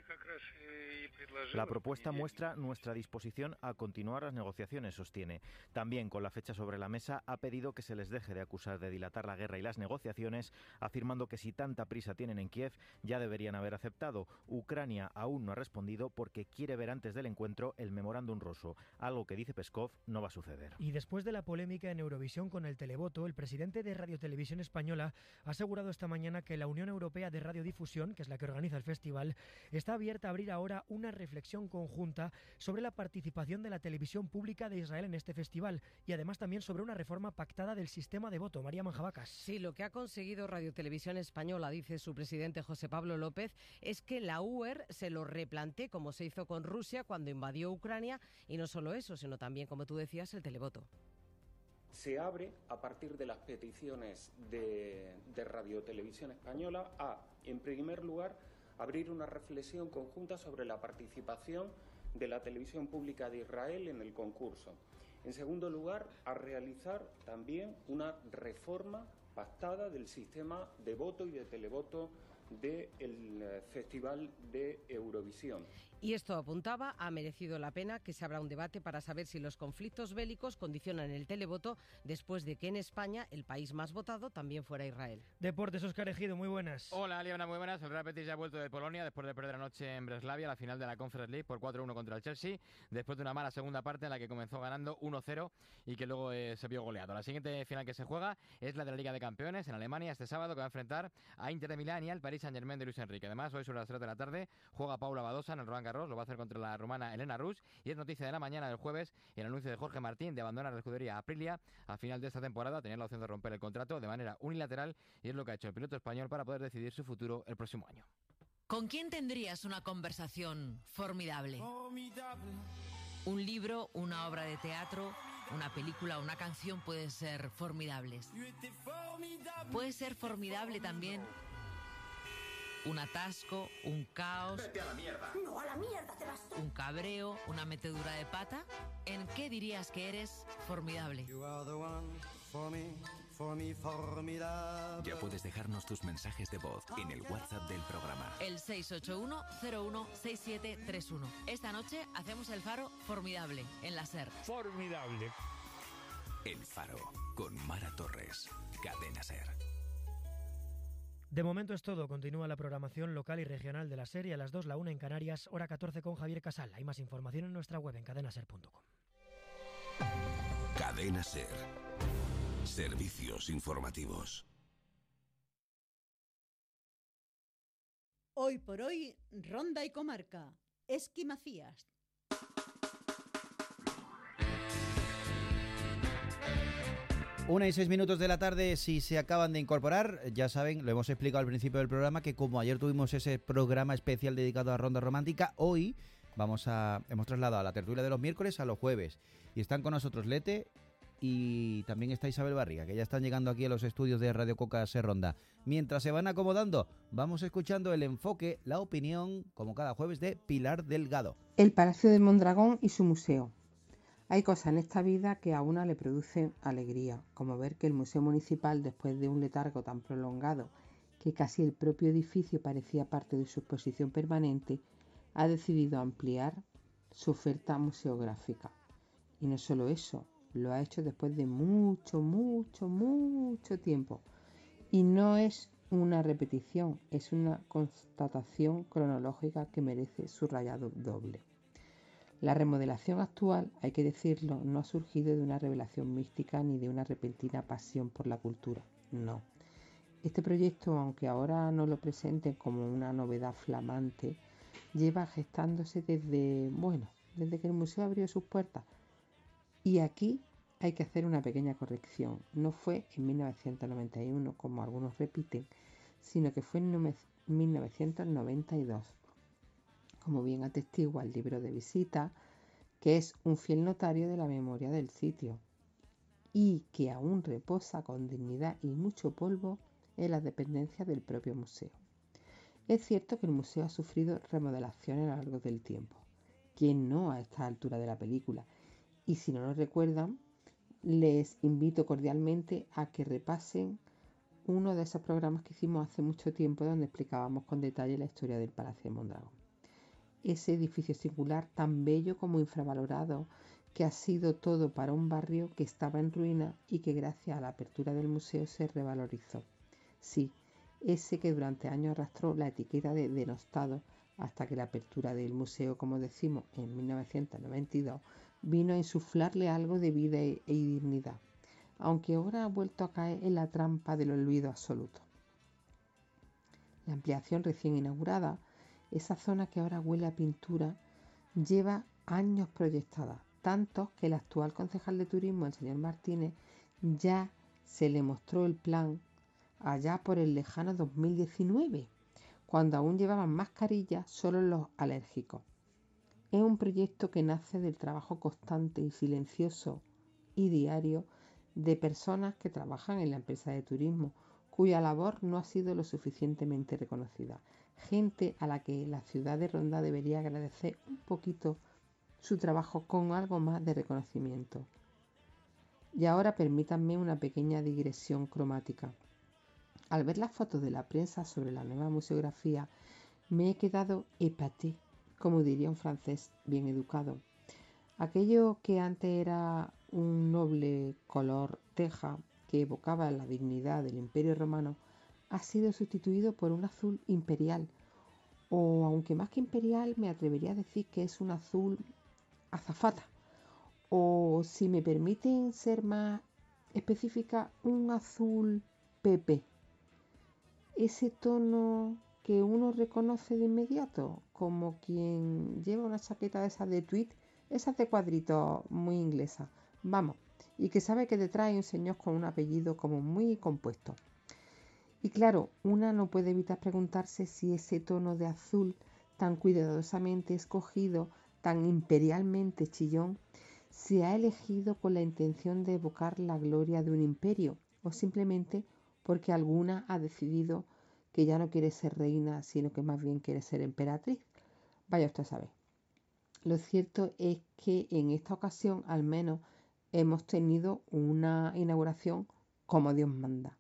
La propuesta muestra nuestra disposición a continuar las negociaciones, sostiene. También, con la fecha sobre la mesa, ha pedido que se les deje de acusar de dilatar la guerra y las negociaciones, afirmando que si tanta prisa tienen en Kiev, ya deberían haber aceptado. Ucrania aún no ha respondido porque quiere ver antes del encuentro el memorándum ruso, algo que, dice Peskov, no va a suceder.
Y después de la polémica en Eurovisión con el televoto, el presidente de Radio Televisión Española ha asegurado esta mañana que la Unión Europea de Radiodifusión, que es la que organiza el festival, está abierta a abrir ahora una reflexión conjunta sobre la participación de la televisión pública de Israel en este festival y además también sobre una reforma pactada del sistema de voto. María Manjabacas.
Sí, lo que ha conseguido Radio Televisión Española, dice su presidente José Pablo López, es que la U E R se lo replantee como se hizo con Rusia cuando invadió Ucrania, y no solo eso, sino también, como tú decías, el televoto.
Se abre, a partir de las peticiones de, de Radio Televisión Española, a, en primer lugar, abrir una reflexión conjunta sobre la participación de la televisión pública de Israel en el concurso. En segundo lugar, a realizar también una reforma pactada del sistema de voto y de televoto del Festival de Eurovisión.
Y esto apuntaba, ha merecido la pena que se abra un debate para saber si los conflictos bélicos condicionan el televoto después de que en España, el país más votado, también fuera Israel.
Deportes, Óscar Ejido, muy buenas.
Hola, Liana, muy buenas. El Real Betis ya ha vuelto de Polonia después de perder anoche en Breslavia la final de la Conference League por cuatro uno contra el Chelsea, después de una mala segunda parte en la que comenzó ganando uno cero y que luego eh, se vio goleado. La siguiente final que se juega es la de la Liga de Campeones en Alemania este sábado, que va a enfrentar a Inter de Milán y al Paris Paris Saint-Germain de Luis Enrique. Además, hoy sobre las tres de la tarde juega Paula Badosa en el Roland Garros, lo va a hacer contra la rumana Elena Rus, y es noticia de la mañana del jueves el anuncio de Jorge Martín de abandonar la escudería Aprilia a final de esta temporada. Tenía la opción de romper el contrato de manera unilateral y es lo que ha hecho el piloto español para poder decidir su futuro el próximo año.
¿Con quién tendrías una conversación formidable? Un libro, una obra de teatro, una película, una canción pueden ser formidables. Puede ser formidable también un atasco, un caos.
Vete a la mierda. No, a la mierda te vas.
Un cabreo, una metedura de pata. ¿En qué dirías que eres formidable?
You are the one for me, for me, formidable.
Ya puedes dejarnos tus mensajes de voz en el WhatsApp del programa.
El seis ocho uno cero uno seis siete tres uno. Esta noche hacemos el Faro formidable en la SER.
Formidable. El Faro con Mara Torres. Cadena SER.
De momento es todo. Continúa la programación local y regional de la serie a las dos, la una en Canarias, hora catorce con Javier Casal. Hay más información en nuestra web en cadena ser punto com.
Cadena SER. Servicios informativos.
Hoy por hoy, Ronda y Comarca. Esqui Macías.
Una y seis minutos de la tarde, si se acaban de incorporar, ya saben, lo hemos explicado al principio del programa, que como ayer tuvimos ese programa especial dedicado a Ronda Romántica, hoy vamos a hemos trasladado a la tertulia de los miércoles a los jueves. Y están con nosotros Lete y también está Isabel Barriga, que ya están llegando aquí a los estudios de Radio Coca Ser Ronda. Mientras se van acomodando, vamos escuchando el enfoque, la opinión, como cada jueves, de Pilar Delgado.
El Palacio de Mondragón y su museo. Hay cosas en esta vida que a una le producen alegría, como ver que el Museo Municipal, después de un letargo tan prolongado que casi el propio edificio parecía parte de su exposición permanente, ha decidido ampliar su oferta museográfica. Y no solo eso, lo ha hecho después de mucho, mucho, mucho tiempo. Y no es una repetición, es una constatación cronológica que merece su rayado doble. La remodelación actual, hay que decirlo, no ha surgido de una revelación mística ni de una repentina pasión por la cultura, no. Este proyecto, aunque ahora no lo presenten como una novedad flamante, lleva gestándose desde, bueno, desde que el museo abrió sus puertas. Y aquí hay que hacer una pequeña corrección. No fue en mil novecientos noventa y uno, como algunos repiten, sino que fue en mil novecientos noventa y dos. Como bien atestigua el libro de visita, que es un fiel notario de la memoria del sitio y que aún reposa con dignidad y mucho polvo en las dependencias del propio museo. Es cierto que el museo ha sufrido remodelaciones a lo largo del tiempo. ¿Quién no a esta altura de la película? Y si no lo recuerdan, les invito cordialmente a que repasen uno de esos programas que hicimos hace mucho tiempo donde explicábamos con detalle la historia del Palacio de Mondragón. Ese edificio singular, tan bello como infravalorado, que ha sido todo para un barrio que estaba en ruina y que gracias a la apertura del museo se revalorizó. Sí, ese que durante años arrastró la etiqueta de denostado hasta que la apertura del museo, como decimos, en mil novecientos noventa y dos, vino a insuflarle algo de vida y dignidad, aunque ahora ha vuelto a caer en la trampa del olvido absoluto. La ampliación recién inaugurada, esa zona que ahora huele a pintura, lleva años proyectada, tantos que el actual concejal de turismo, el señor Martínez, ya se le mostró el plan allá por el lejano dos mil diecinueve, cuando aún llevaban mascarillas solo los alérgicos. Es un proyecto que nace del trabajo constante y silencioso y diario de personas que trabajan en la empresa de turismo, cuya labor no ha sido lo suficientemente reconocida. Gente a la que la ciudad de Ronda debería agradecer un poquito su trabajo con algo más de reconocimiento. Y ahora permítanme una pequeña digresión cromática. Al ver las fotos de la prensa sobre la nueva museografía, me he quedado épaté, como diría un francés bien educado. Aquello que antes era un noble color teja que evocaba la dignidad del Imperio Romano ha sido sustituido por un azul imperial, o aunque más que imperial me atrevería a decir que es un azul azafata, o si me permiten ser más específica, un azul pepe. Ese tono que uno reconoce de inmediato, como quien lleva una chaqueta de esas de tweed, esas de cuadritos muy inglesas, vamos, y que sabe que detrás hay un señor con un apellido como muy compuesto. Y claro, una no puede evitar preguntarse si ese tono de azul tan cuidadosamente escogido, tan imperialmente chillón, se ha elegido con la intención de evocar la gloria de un imperio o simplemente porque alguna ha decidido que ya no quiere ser reina, sino que más bien quiere ser emperatriz. Vaya usted a saber. Lo cierto es que en esta ocasión, al menos, hemos tenido una inauguración como Dios manda,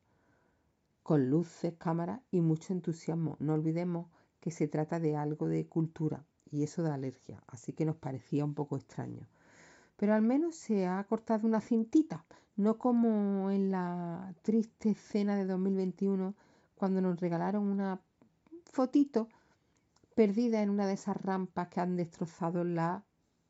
con luces, cámaras y mucho entusiasmo. No olvidemos que se trata de algo de cultura y eso da alergia, así que nos parecía un poco extraño. Pero al menos se ha cortado una cintita, no como en la triste escena de dos mil veintiuno cuando nos regalaron una fotito perdida en una de esas rampas que han destrozado la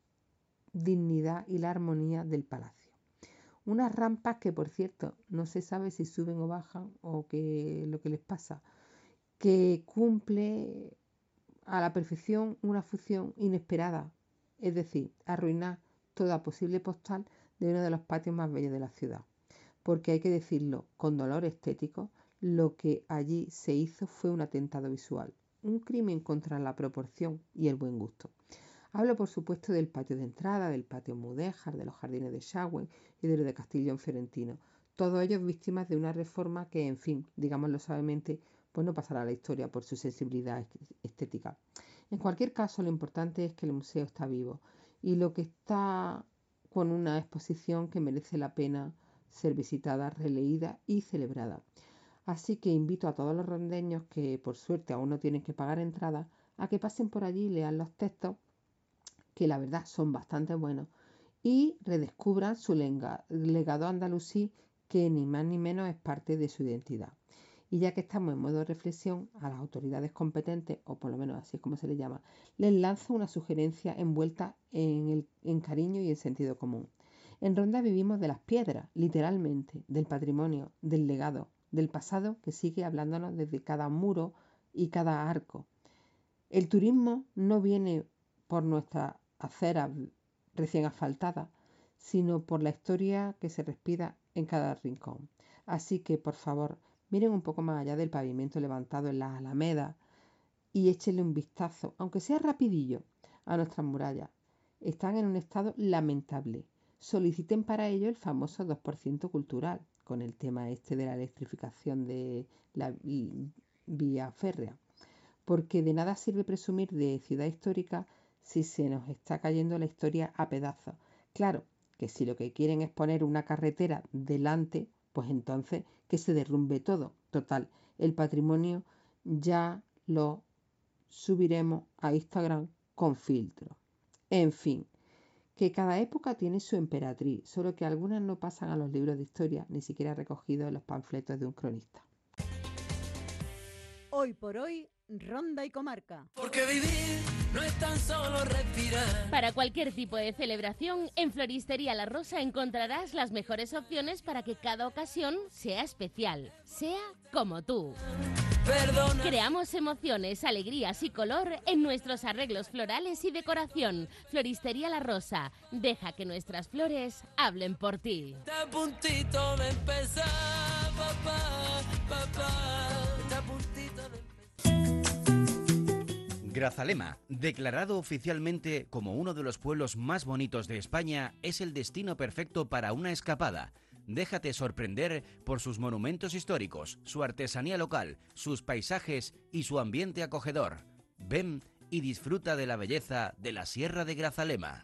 dignidad y la armonía del palacio. Unas rampas que, por cierto, no se sabe si suben o bajan o qué lo que les pasa, que cumple a la perfección una función inesperada, es decir, arruinar toda posible postal de uno de los patios más bellos de la ciudad. Porque hay que decirlo con dolor estético, lo que allí se hizo fue un atentado visual, un crimen contra la proporción y el buen gusto. Hablo, por supuesto, del patio de entrada, del patio Mudéjar, de los jardines de Schauen y de lo de Castiglione Fiorentino. Todos ellos víctimas de una reforma que, en fin, digámoslo suavemente, pues no pasará a la historia por su sensibilidad estética. En cualquier caso, lo importante es que el museo está vivo y lo que está con una exposición que merece la pena ser visitada, releída y celebrada. Así que invito a todos los rondeños que, por suerte, aún no tienen que pagar entrada, a que pasen por allí y lean los textos, que la verdad son bastante buenos, y redescubran su lenga, legado andalusí, que ni más ni menos es parte de su identidad. Y ya que estamos en modo de reflexión, a las autoridades competentes, o por lo menos así es como se les llama, les lanzo una sugerencia envuelta en, el, en cariño y en sentido común. En Ronda vivimos de las piedras, literalmente, del patrimonio, del legado, del pasado que sigue hablándonos desde cada muro y cada arco. El turismo no viene por nuestra acera recién asfaltada, sino por la historia que se respira en cada rincón. Así que, por favor, miren un poco más allá del pavimento levantado en las alamedas y échenle un vistazo, aunque sea rapidillo, a nuestras murallas. Están en un estado lamentable. Soliciten para ello el famoso dos por ciento cultural, con el tema este de la electrificación de la vía férrea. Porque de nada sirve presumir de ciudad histórica si se nos está cayendo la historia a pedazos. Claro, que si lo que quieren es poner una carretera delante, pues entonces que se derrumbe todo. Total, el patrimonio ya lo subiremos a Instagram con filtro. En fin, que cada época tiene su emperatriz, solo que algunas no pasan a los libros de historia, ni siquiera recogidos en los panfletos de un cronista.
Hoy por hoy, Ronda y Comarca.
Porque vivir no es tan solo respirar.
Para cualquier tipo de celebración, en Floristería La Rosa encontrarás las mejores opciones para que cada ocasión sea especial, sea como tú.
Perdona.
Creamos emociones, alegrías y color en nuestros arreglos florales y decoración. Floristería La Rosa. Deja que nuestras flores hablen por ti.
Está a puntito de empezar, papá, papá. Está a puntito de
Grazalema, declarado oficialmente como uno de los pueblos más bonitos de España, es el destino perfecto para una escapada. Déjate sorprender por sus monumentos históricos, su artesanía local, sus paisajes y su ambiente acogedor. Ven y disfruta de la belleza de la Sierra de Grazalema.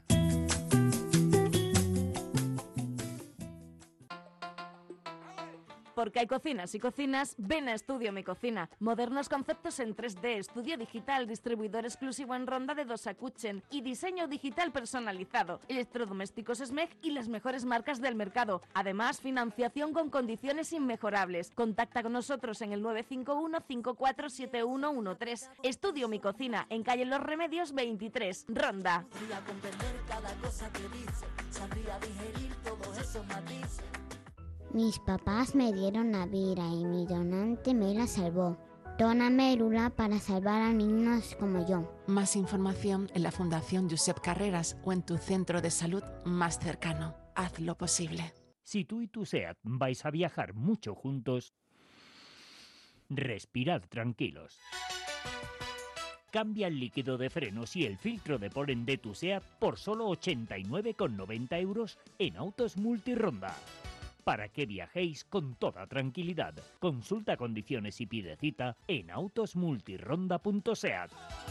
Porque hay cocinas y cocinas, ven a Estudio Mi Cocina. Modernos conceptos en tres D, estudio digital, distribuidor exclusivo en Ronda de Dosa Kitchen y diseño digital personalizado. Electrodomésticos S M E G y las mejores marcas del mercado. Además, financiación con condiciones inmejorables. Contacta con nosotros en el nueve cinco uno, cinco cuatro siete uno uno tres. Estudio Mi Cocina, en calle Los Remedios veintitrés, Ronda.
Sabría comprender cada cosa que dice, sabría digerir todos esos matices.
Mis papás me dieron la vida y mi donante me la salvó.
Dona Mérula para salvar a niños como yo.
Más información en la Fundación Josep Carreras o en tu centro de salud más cercano. Haz lo posible.
Si tú y tu SEAT vais a viajar mucho juntos, respirad tranquilos. Cambia el líquido de frenos y el filtro de polen de tu SEAT por solo ochenta y nueve con noventa euros en Autos Multironda. Para que viajéis con toda tranquilidad. Consulta condiciones y pide cita en autosmultironda punto seat.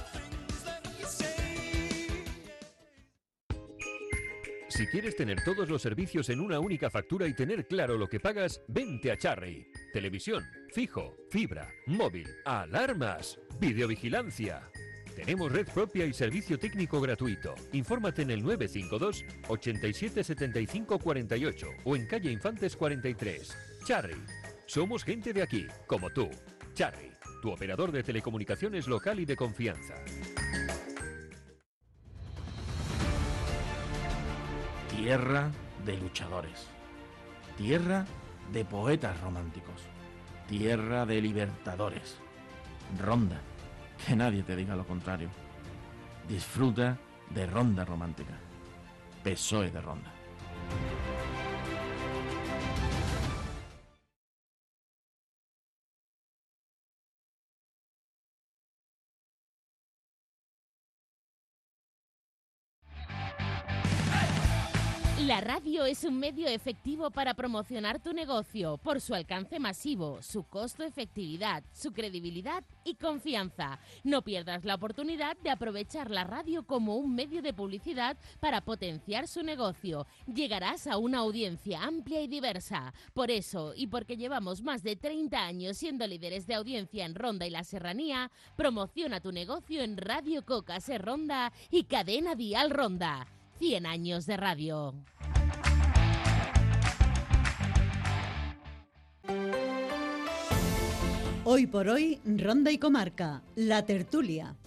Si quieres tener todos los servicios en una única factura y tener claro lo que pagas, vente a Charry. Televisión, fijo, fibra, móvil, alarmas, videovigilancia. Tenemos red propia y servicio técnico gratuito. Infórmate en el nueve cinco dos, ochenta y siete, setenta y cinco, cuarenta y ocho o en calle Infantes cuarenta y tres. Charry. Somos gente de aquí, como tú. Charry, tu operador de telecomunicaciones local y de confianza.
Tierra de luchadores. Tierra de poetas románticos. Tierra de libertadores. Ronda. Que nadie te diga lo contrario. Disfruta de Ronda Romántica. P S O E de Ronda.
La radio es un medio efectivo para promocionar tu negocio por su alcance masivo, su costo-efectividad, su credibilidad y confianza. No pierdas la oportunidad de aprovechar la radio como un medio de publicidad para potenciar su negocio. Llegarás a una audiencia amplia y diversa. Por eso, y porque llevamos más de treinta años siendo líderes de audiencia en Ronda y la Serranía, promociona tu negocio en Radio Coca Ser Ronda y Cadena Dial Ronda. cien años de radio.
Hoy por hoy, Ronda y Comarca, la tertulia.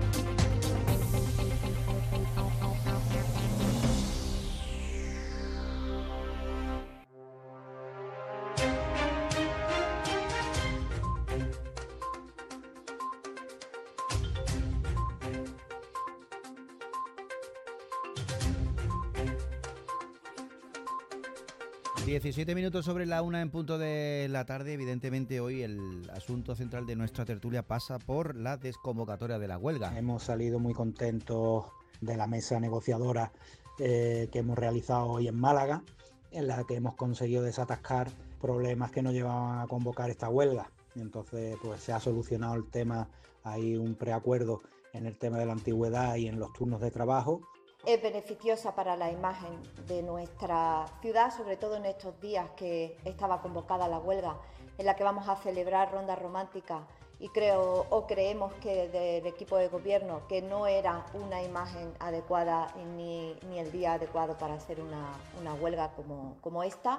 diecisiete minutos sobre la una en punto de la tarde. Evidentemente hoy el asunto central de nuestra tertulia pasa por la desconvocatoria de la huelga.
Hemos salido muy contentos de la mesa negociadora eh, que hemos realizado hoy en Málaga, en la que hemos conseguido desatascar problemas que nos llevaban a convocar esta huelga. Entonces pues se ha solucionado el tema, hay un preacuerdo en el tema de la antigüedad y en los turnos de trabajo.
Es beneficiosa para la imagen de nuestra ciudad, sobre todo en estos días que estaba convocada la huelga, en la que vamos a celebrar Ronda Romántica, y creo o creemos que desde el equipo de gobierno que no era una imagen adecuada ni, ni el día adecuado para hacer una, una huelga como, como esta.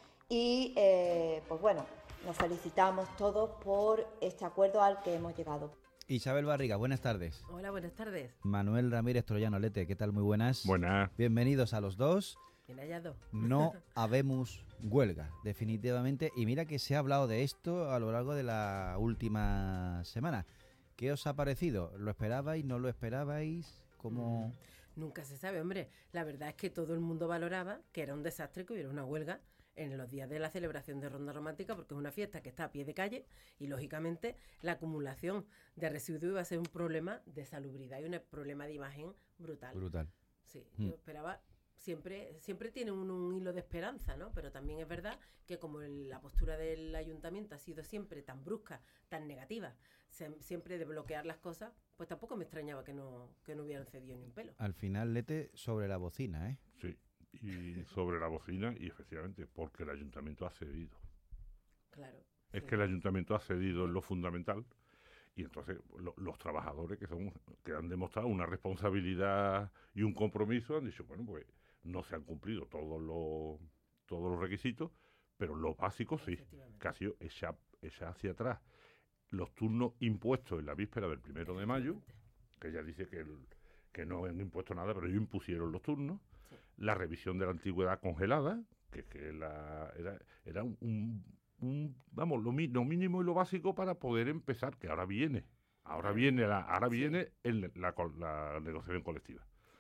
Y eh, pues bueno, nos felicitamos todos por este acuerdo al que hemos llegado.
Isabel Barriga, buenas tardes.
Hola, buenas tardes.
Manuel Ramírez Troyano Lete, ¿qué tal? Muy buenas.
Buenas.
Bienvenidos a los dos.
Bien hallado.
No habemos huelga, definitivamente. Y mira que se ha hablado de esto a lo largo de la última semana. ¿Qué os ha parecido? ¿Lo esperabais? ¿No lo esperabais? ¿Cómo...?
Nunca se sabe, hombre. La verdad es que todo el mundo valoraba que era un desastre que hubiera una huelga en los días de la celebración de Ronda Romántica, porque es una fiesta que está a pie de calle y, lógicamente, la acumulación de residuos iba a ser un problema de salubridad y un problema de imagen brutal.
Brutal.
Sí, mm. yo esperaba... Siempre, siempre tiene un, un hilo de esperanza, ¿no? Pero también es verdad que como el, la postura del ayuntamiento ha sido siempre tan brusca, tan negativa, se, siempre de bloquear las cosas, pues tampoco me extrañaba que no, que no hubieran cedido ni un pelo.
Al final, Lete, sobre la bocina, ¿eh?
Sí, y sobre la bocina, y efectivamente, porque el ayuntamiento ha cedido.
Claro.
Es
sí.
que el ayuntamiento ha cedido en lo fundamental, y entonces lo, los trabajadores que son que han demostrado una responsabilidad y un compromiso han dicho, bueno, pues no se han cumplido todos los todos los requisitos, pero los básicos sí, que ha sido echar, echar hacia atrás los turnos impuestos en la víspera del primero de mayo, que ella dice que, el, que no han impuesto nada, pero ellos impusieron los turnos, sí. La revisión de la antigüedad congelada, que, que la, era, era un, un, vamos, lo, mi, lo mínimo y lo básico para poder empezar, que ahora viene, ahora viene la, ahora sí. viene el, la, la negociación colectiva.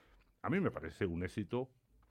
A mí me parece un éxito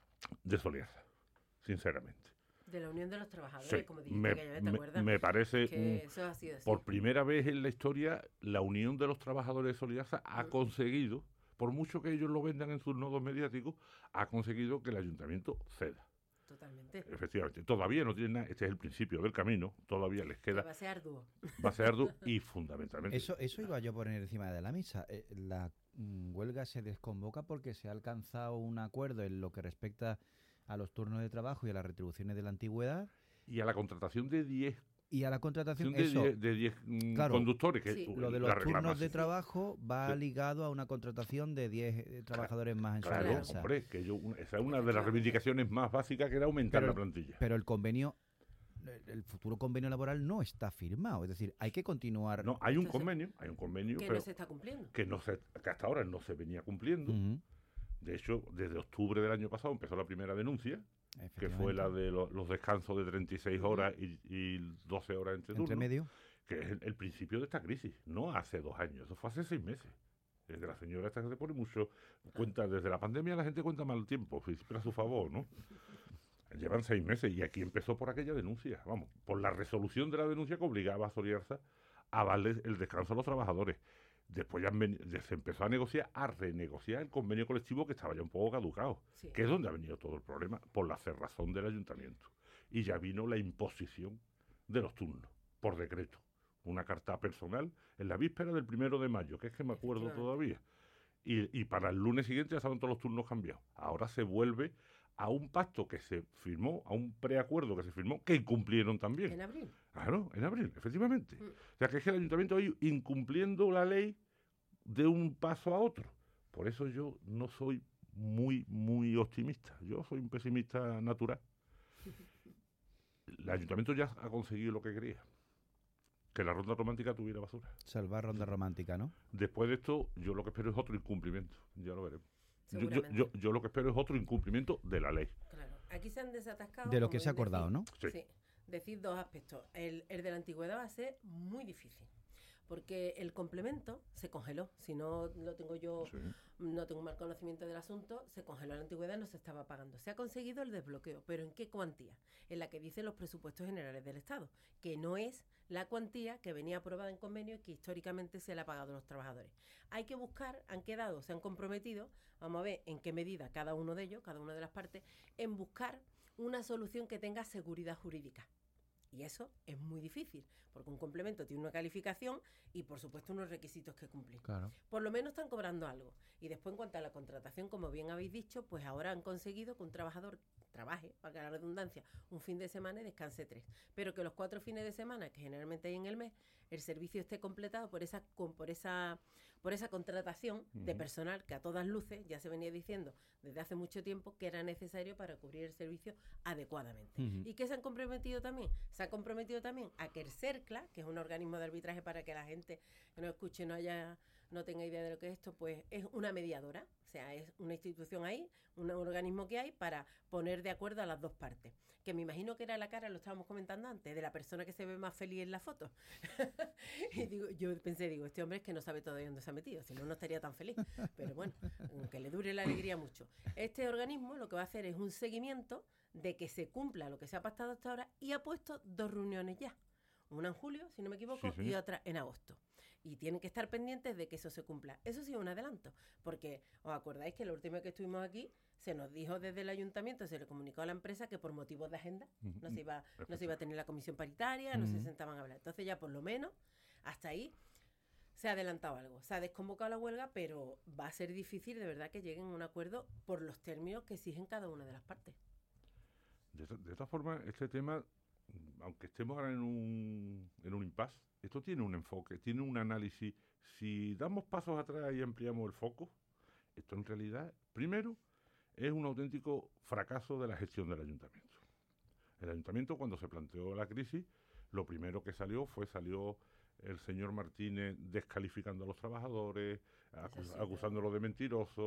de Soliarza, sinceramente.
De la Unión de los Trabajadores,
Sí,
como dijiste,
me,
que ya te
me,
acuerdas.
me parece,
que
un,
eso ha sido así.
por primera vez en la historia, la Unión de los Trabajadores de Soliarza ha mm. conseguido, por mucho que ellos lo vendan en sus nodos mediáticos, ha conseguido que el ayuntamiento ceda.
Totalmente.
Efectivamente. Todavía no tiene nada, este es el principio del camino, todavía les queda.
Que va a ser arduo.
Va a ser arduo y fundamentalmente.
Eso, eso iba yo a poner encima de la mesa. Eh, la mm, huelga se desconvoca porque se ha alcanzado un acuerdo en lo que respecta a los turnos de trabajo y a las retribuciones de la antigüedad.
Y a la contratación de diez.
Y a la contratación
de
eso,
diez, de diez mm,
claro,
conductores. Que
sí. Lo de los turnos de trabajo va sí. ligado a una contratación de diez trabajadores más en
claro,
su empresa.
Hombre, que yo, esa es una de las reivindicaciones más básicas, que era aumentar
pero,
la plantilla.
Pero el convenio, el futuro convenio laboral no está firmado. Es decir, hay que continuar.
No, hay un convenio, hay un convenio.
Que
pero
no se está cumpliendo.
Que, no se, que hasta ahora no se venía cumpliendo. Uh-huh. De hecho, desde octubre del año pasado empezó la primera denuncia, que fue la de lo, los descansos de treinta y seis horas y, y doce horas entre turnos.
¿Entre medio?
Que es el, el principio de esta crisis, no hace dos años, eso fue hace seis meses. Desde la señora esta que se pone mucho cuenta, desde la pandemia la gente cuenta mal tiempo, siempre a su favor, ¿no? Llevan seis meses y aquí empezó por aquella denuncia, vamos, por la resolución de la denuncia que obligaba a Soliarza a darle el descanso a los trabajadores. Después ya, ya se empezó a negociar, a renegociar el convenio colectivo que estaba ya un poco caducado, sí. que es donde ha venido todo el problema, por la cerrazón del ayuntamiento. Y ya vino la imposición de los turnos, por decreto. Una carta personal en la víspera del primero de mayo, que es que me acuerdo todavía. Y, y para el lunes siguiente ya estaban todos los turnos cambiados. Ahora se vuelve a un pacto que se firmó, a un preacuerdo que se firmó, que incumplieron también.
¿En abril?
Claro, en abril, efectivamente. Mm. O sea, que es que el ayuntamiento ha ido incumpliendo la ley de un paso a otro. Por eso yo no soy muy, muy optimista. Yo soy un pesimista natural. El ayuntamiento ya ha conseguido lo que quería. Que la ronda romántica tuviera basura.
Salvar ronda romántica, ¿no?
Después de esto, yo lo que espero es otro incumplimiento. Ya lo veremos. Yo, yo, yo, yo lo que espero es otro incumplimiento de la ley.
Claro. Aquí se han desatascado.
De lo que se ha acordado,
decir,
¿no?
Sí.
sí. Decir dos aspectos. El, el de la antigüedad va a ser muy difícil. Porque el complemento se congeló. Si no lo tengo yo, sí. no tengo mal conocimiento del asunto, se congeló la antigüedad y no se estaba pagando. Se ha conseguido el desbloqueo, pero ¿en qué cuantía? En la que dicen los presupuestos generales del Estado, que no es la cuantía que venía aprobada en convenio y que históricamente se le ha pagado a los trabajadores. Hay que buscar, han quedado, se han comprometido, vamos a ver en qué medida cada uno de ellos, cada una de las partes, en buscar una solución que tenga seguridad jurídica. Y eso es muy difícil, porque un complemento tiene una calificación y, por supuesto, unos requisitos que cumplir.
Claro.
Por lo menos están cobrando algo. Y después, en cuanto a la contratación, como bien habéis dicho, pues ahora han conseguido que un trabajador trabaje, para la redundancia, un fin de semana y descanse tres. Pero que los cuatro fines de semana, que generalmente hay en el mes, el servicio esté completado por esa, por esa, por esa contratación uh-huh. de personal que a todas luces, ya se venía diciendo desde hace mucho tiempo, que era necesario para cubrir el servicio adecuadamente. Uh-huh. ¿Y qué se han comprometido también? Se ha comprometido también a que el CERCLA, que es un organismo de arbitraje para que la gente que no escuche no haya no tenga idea de lo que es esto, pues es una mediadora, o sea, es una institución ahí, un organismo que hay para poner de acuerdo a las dos partes. Que me imagino que era la cara, lo estábamos comentando antes, de la persona que se ve más feliz en la foto. Y digo, yo pensé, digo, este hombre es que no sabe todavía dónde se ha metido, si no, no estaría tan feliz. Pero bueno, que le dure la alegría mucho. Este organismo lo que va a hacer es un seguimiento de que se cumpla lo que se ha pactado hasta ahora y ha puesto dos reuniones ya. Una en julio, si no me equivoco, sí, sí. y otra en agosto. Y tienen que estar pendientes de que eso se cumpla. Eso sí es un adelanto, porque os acordáis que la última vez que estuvimos aquí se nos dijo desde el ayuntamiento, se le comunicó a la empresa que por motivos de agenda uh-huh. no se iba, no se iba a tener la comisión paritaria, uh-huh. no se sentaban a hablar. Entonces ya por lo menos hasta ahí se ha adelantado algo. Se ha desconvocado la huelga, pero va a ser difícil de verdad que lleguen a un acuerdo por los términos que exigen cada una de las partes.
De, de esta forma, este tema, aunque estemos ahora en un, en un impasse, esto tiene un enfoque, tiene un análisis. Si damos pasos atrás y ampliamos el foco, esto en realidad, primero, es un auténtico fracaso de la gestión del ayuntamiento. El ayuntamiento, cuando se planteó la crisis, lo primero que salió fue, salió el señor Martínez descalificando a los trabajadores, acus- acusándolos de mentirosos,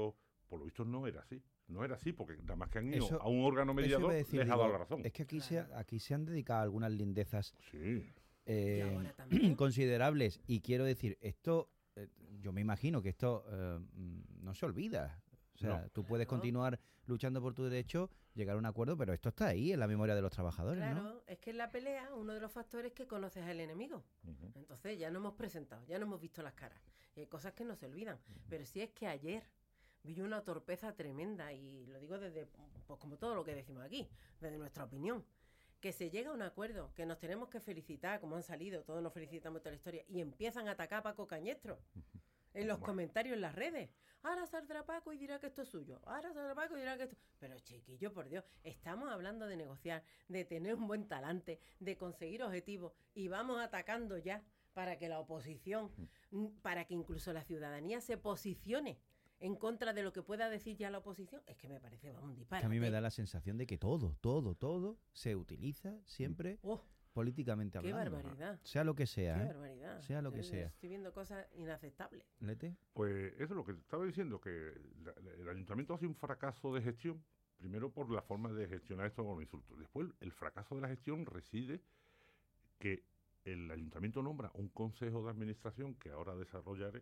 por lo visto no era así. No era así, porque nada más que han ido
Eso-
a un órgano
eso
mediador,
iba a decir,
les ha
digo,
dado la razón.
Es que aquí, se, ha- aquí se han dedicado algunas lindezas
Sí.
eh,
Y ahora también.
considerables. Y quiero decir, esto, eh, yo me imagino que esto eh, mm, no se olvida. O sea,
No.
tú puedes continuar luchando por tu derecho, llegar a un acuerdo, pero esto está ahí en la memoria de los trabajadores,
Claro,
¿no?
es que en la pelea uno de los factores es que conoces al enemigo. Entonces ya no hemos presentado, ya no hemos visto las caras. Y hay cosas que no se olvidan. Pero sí es que ayer vi una torpeza tremenda, y lo digo desde, pues como todo lo que decimos aquí, desde nuestra opinión, que se llega a un acuerdo, que nos tenemos que felicitar, como han salido, todos nos felicitamos toda la historia, y empiezan a atacar a Paco Cañestro en los comentarios en las redes. Ahora saldrá Paco y dirá que esto es suyo. Ahora saldrá Paco y dirá que esto... Pero chiquillo, por Dios, estamos hablando de negociar, de tener un buen talante, de conseguir objetivos, y vamos atacando ya para que la oposición, mm, para que incluso la ciudadanía se posicione en contra de lo que pueda decir ya la oposición. Es que me parece, vamos, un
Que
disparate.
a mí me da la sensación de que todo, todo, todo se utiliza siempre políticamente
qué
hablando.
barbaridad.
Sea lo que sea,
Qué
¿eh?
barbaridad.
Sea lo que
Eh,
sea.
Estoy viendo cosas inaceptables.
¿Lete?
Pues eso es lo que te estaba diciendo, que la- la- el ayuntamiento ha sido un fracaso de gestión, primero por la forma de gestionar esto con los insultos. Después, el fracaso de la gestión reside que el ayuntamiento nombra un consejo de administración, que ahora desarrollaré,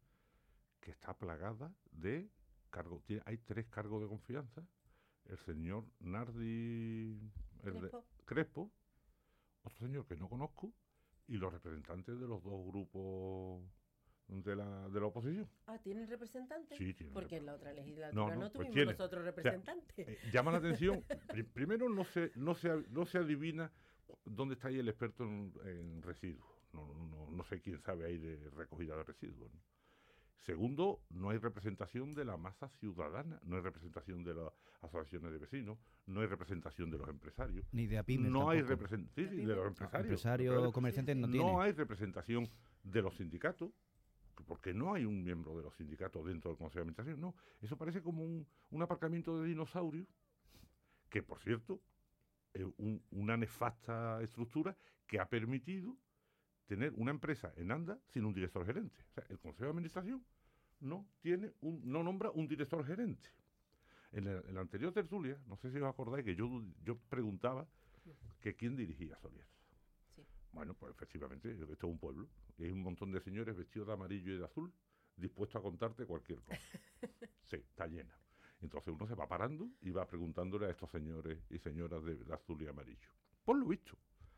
que está plagada de cargos. Tiene- Hay tres cargos de confianza. El señor Nardi el de-
Crespo.
Crespo, otro señor que no conozco, y los representantes de los dos grupos de la, de la oposición.
Ah, ¿tienen representantes?
Sí, tienen
Porque en la otra legislatura
No,
no,
no, pues
tuvimos
tiene.
nosotros
O sea,
representantes.
eh, llama la atención. Pri- primero, no se, no, se, no se adivina dónde está ahí el experto en, en residuos. No, no, no, no sé quién sabe ahí de recogida de residuos, ¿no? Segundo, no hay representación de la masa ciudadana, no hay representación de las asociaciones de vecinos, no hay representación de los empresarios.
Ni de APIMES
No hay
tampoco.
representación sí, sí, de los empresarios.
Empresario,
Pero-
comerciantes no
no
tiene.
hay representación de los sindicatos, porque no hay un miembro de los sindicatos dentro del Consejo de Administración. No, eso parece como un, un aparcamiento de dinosaurios, que por cierto, es un- una nefasta estructura que ha permitido tener una empresa en anda sin un director gerente. O sea, el Consejo de Administración no tiene un, no nombra un director gerente. En la, en la anterior tertulia, no sé si os acordáis que yo, yo preguntaba que quién dirigía Solierza. Bueno, pues efectivamente, esto es un pueblo. Y hay un montón de señores vestidos de amarillo y de azul dispuestos a contarte cualquier cosa. Sí, está llena. Entonces uno se va parando y va preguntándole a estos señores y señoras de, de azul y amarillo. Por lo visto,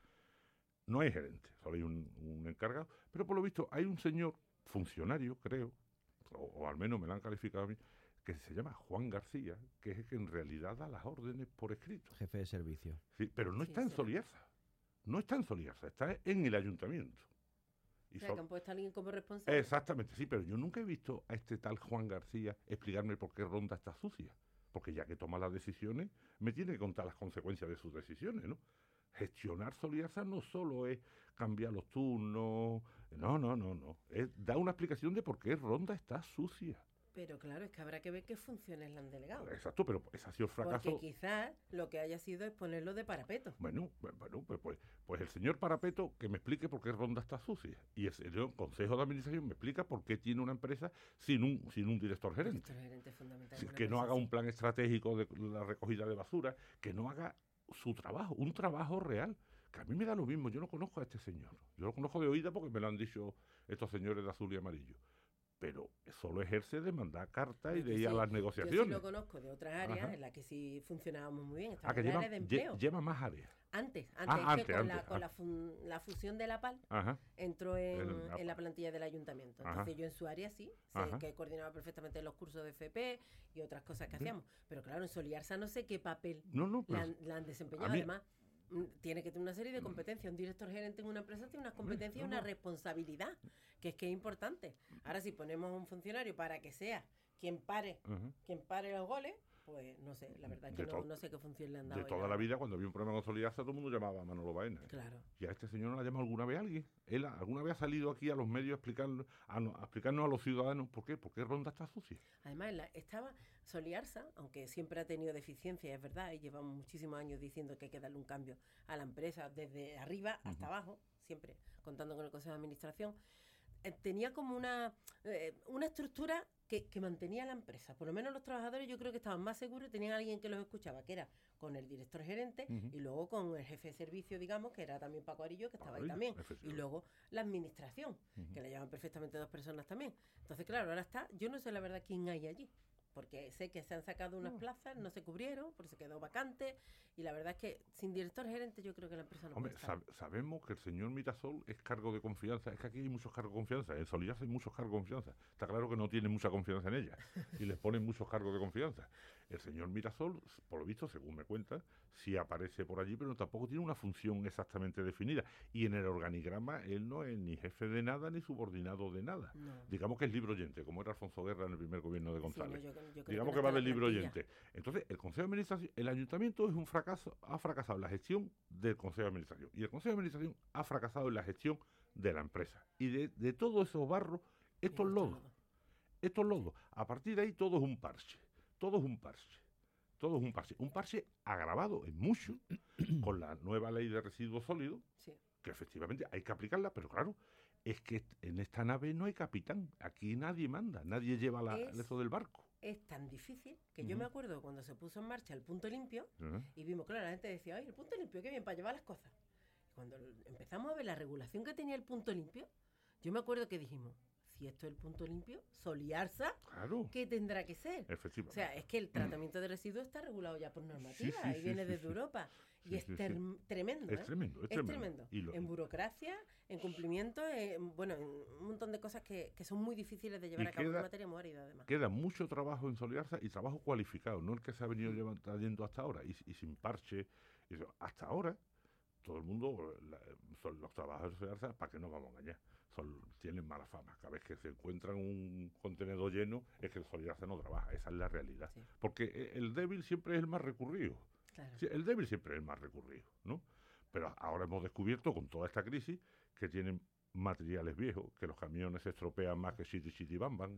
no hay gerente, solo hay un, un encargado, pero por lo visto hay un señor funcionario, creo, o, o al menos me lo han calificado a mí, que se llama Juan García, que es el que en realidad da las órdenes por escrito.
Jefe de servicio.
Sí, pero no
Sí,
está en
será.
Solierza. No está en Solierza, está en el ayuntamiento. Y
O sea,
Sol-
que han puesto a alguien como responsable.
Exactamente, sí, pero yo nunca he visto a este tal Juan García explicarme por qué Ronda está sucia. Porque ya que toma las decisiones, me tiene que contar las consecuencias de sus decisiones, ¿no? Gestionar Solierza no solo es cambiar los turnos, no, no, no, no. Es dar una explicación de por qué Ronda está sucia.
Pero claro, es que habrá que ver qué funciones le han delegado.
Exacto, pero ese ha sido el fracaso.
Porque quizás lo que haya sido es ponerlo de parapeto.
Bueno, bu- bueno pues, pues, pues el señor Parapeto que me explique por qué Ronda está sucia. Y el señor Consejo de Administración me explica por qué tiene una empresa sin un, sin un director gerente.
Director gerente fundamental
Sí,
de una
que no
empresa
haga un
así.
plan estratégico de la recogida de basura, que no haga su trabajo, un trabajo real. Que a mí me da lo mismo, yo no conozco a este señor. Yo lo conozco de oída porque me lo han dicho estos señores de azul y amarillo. Pero solo ejerce de mandar cartas y
Yo
de ir a
sí-
las
Yo sí
negociaciones.
lo conozco de otras áreas
Ajá.
en las que sí funcionábamos muy bien.
Ah,
Estaba
que
en el
lleva,
área de
lle-
empleo.
lleva más áreas.
Antes, antes,
Ah,
es que
antes,
con, la,
antes,
con
ah.
la, fun- la fusión de la PAL
Ajá.
entró en,
El-
en la plantilla del ayuntamiento.
Ajá.
Entonces yo en su área sí, sé
Ajá.
que coordinaba perfectamente los cursos de F P y otras cosas que
Bien.
hacíamos. Pero claro, en Soliarza no sé qué papel
No, no,
la,
pero
han, la han desempeñado.
a mí-
Además, mm, tiene que tener una serie de competencias. Un director gerente en una empresa tiene unas competencias y
no,
una
no.
responsabilidad, que es que es importante. Ahora, si ponemos un funcionario para que sea quien pare,
Ujú.
quien pare los goles, pues no sé, la verdad es que
De
no,
to-
no sé qué función le han dado.
De
ahí,
toda
la
la
verdad.
vida, cuando había un problema con Solidaridad, todo el mundo llamaba a Manolo Baena. ¿eh?
Claro.
¿Y a este señor no le ha llamado alguna vez a alguien? ¿Él a- alguna vez ha salido aquí a los medios a, explicar, a, no- a explicarnos a los ciudadanos por qué? ¿Por qué Ronda está sucia?
Además, la- estaba Soliarza, aunque siempre ha tenido deficiencias, es verdad, y llevamos muchísimos años diciendo que hay que darle un cambio a la empresa desde arriba hasta abajo, siempre contando con el Consejo de Administración. eh, tenía como una, eh, una estructura que, que mantenía la empresa. Por lo menos los trabajadores yo creo que estaban más seguros, tenían a alguien que los escuchaba, que era con el director gerente uh-huh. y luego con el jefe de servicio, digamos, que era también Paco Arillo, que estaba ahí también. Y luego la administración, uh-huh. que la llevan perfectamente dos personas también. Entonces, claro, ahora está, yo no sé la verdad quién hay allí. Porque sé que se han sacado unas plazas, no se cubrieron, porque se quedó vacante, y la verdad es que sin director gerente yo creo que la empresa no
Hombre,
puede estar.
Sab- sabemos que el señor Mirasol es cargo de confianza, es que aquí hay muchos cargos de confianza, en Solidarza hay muchos cargos de confianza, está claro que no tienen mucha confianza en ella, y les ponen muchos cargos de confianza. El señor Mirasol, por lo visto, según me cuenta, sí aparece por allí, pero tampoco tiene una función exactamente definida, y en el organigrama él no es ni jefe de nada, ni subordinado de nada. No. Digamos que es libro oyente, como era Alfonso Guerra en el primer gobierno de González. Sí, no, yo, yo Digamos que, que va del libro oyente. Entonces, el Consejo de Administración, el Ayuntamiento es un fracaso, ha fracasado en la gestión del Consejo de Administración. Y el Consejo de Administración ha fracasado en la gestión de la empresa. Y de, de todos esos barros, estos lodos. Estos lodos. A partir de ahí todo es un parche. Todo es un parche. Todo es un parche. Un parche agravado en mucho con la nueva ley de residuos sólidos, sí. que efectivamente hay que aplicarla, pero claro, es que en esta nave no hay capitán. Aquí nadie manda, nadie lleva la, es... eso del barco.
Es tan difícil que uh-huh. yo me acuerdo cuando se puso en marcha el punto limpio uh-huh. y vimos, claro, la gente decía, ay, el punto limpio, qué bien, para llevar las cosas. Y cuando empezamos a ver la regulación que tenía el punto limpio, yo me acuerdo que dijimos, si esto es el punto limpio, Solidarza,
claro.
¿qué tendrá que ser?
Efectivamente.
O sea, es que el tratamiento de residuos está regulado ya por normativa sí, sí, y viene sí, desde sí, Europa. Sí. Y sí, es sí, ter- sí. tremendo,
es
¿eh?
tremendo, es,
es
tremendo.
tremendo.
Y lo...
En burocracia, en cumplimiento, en, bueno, en un montón de cosas que, que son muy difíciles de llevar y a cabo queda, en materia muy árida, además.
Queda mucho trabajo en Solidarza y trabajo cualificado, no el que se ha venido llevando, trayendo hasta ahora, y, y sin parche. Y hasta ahora, todo el mundo, la, son los trabajadores de Solidarza, ¿para qué nos vamos a engañar? Son, tienen mala fama. Cada vez que se encuentran un contenedor lleno, es que el Solidarza no trabaja. Esa es la realidad. Sí. Porque el débil siempre es el más recurrido. Claro. Sí, el débil siempre es el más recurrido, ¿no? Pero ahora hemos descubierto con toda esta crisis que tienen materiales viejos, que los camiones se estropean más que Chiti Chiti Bam Bam,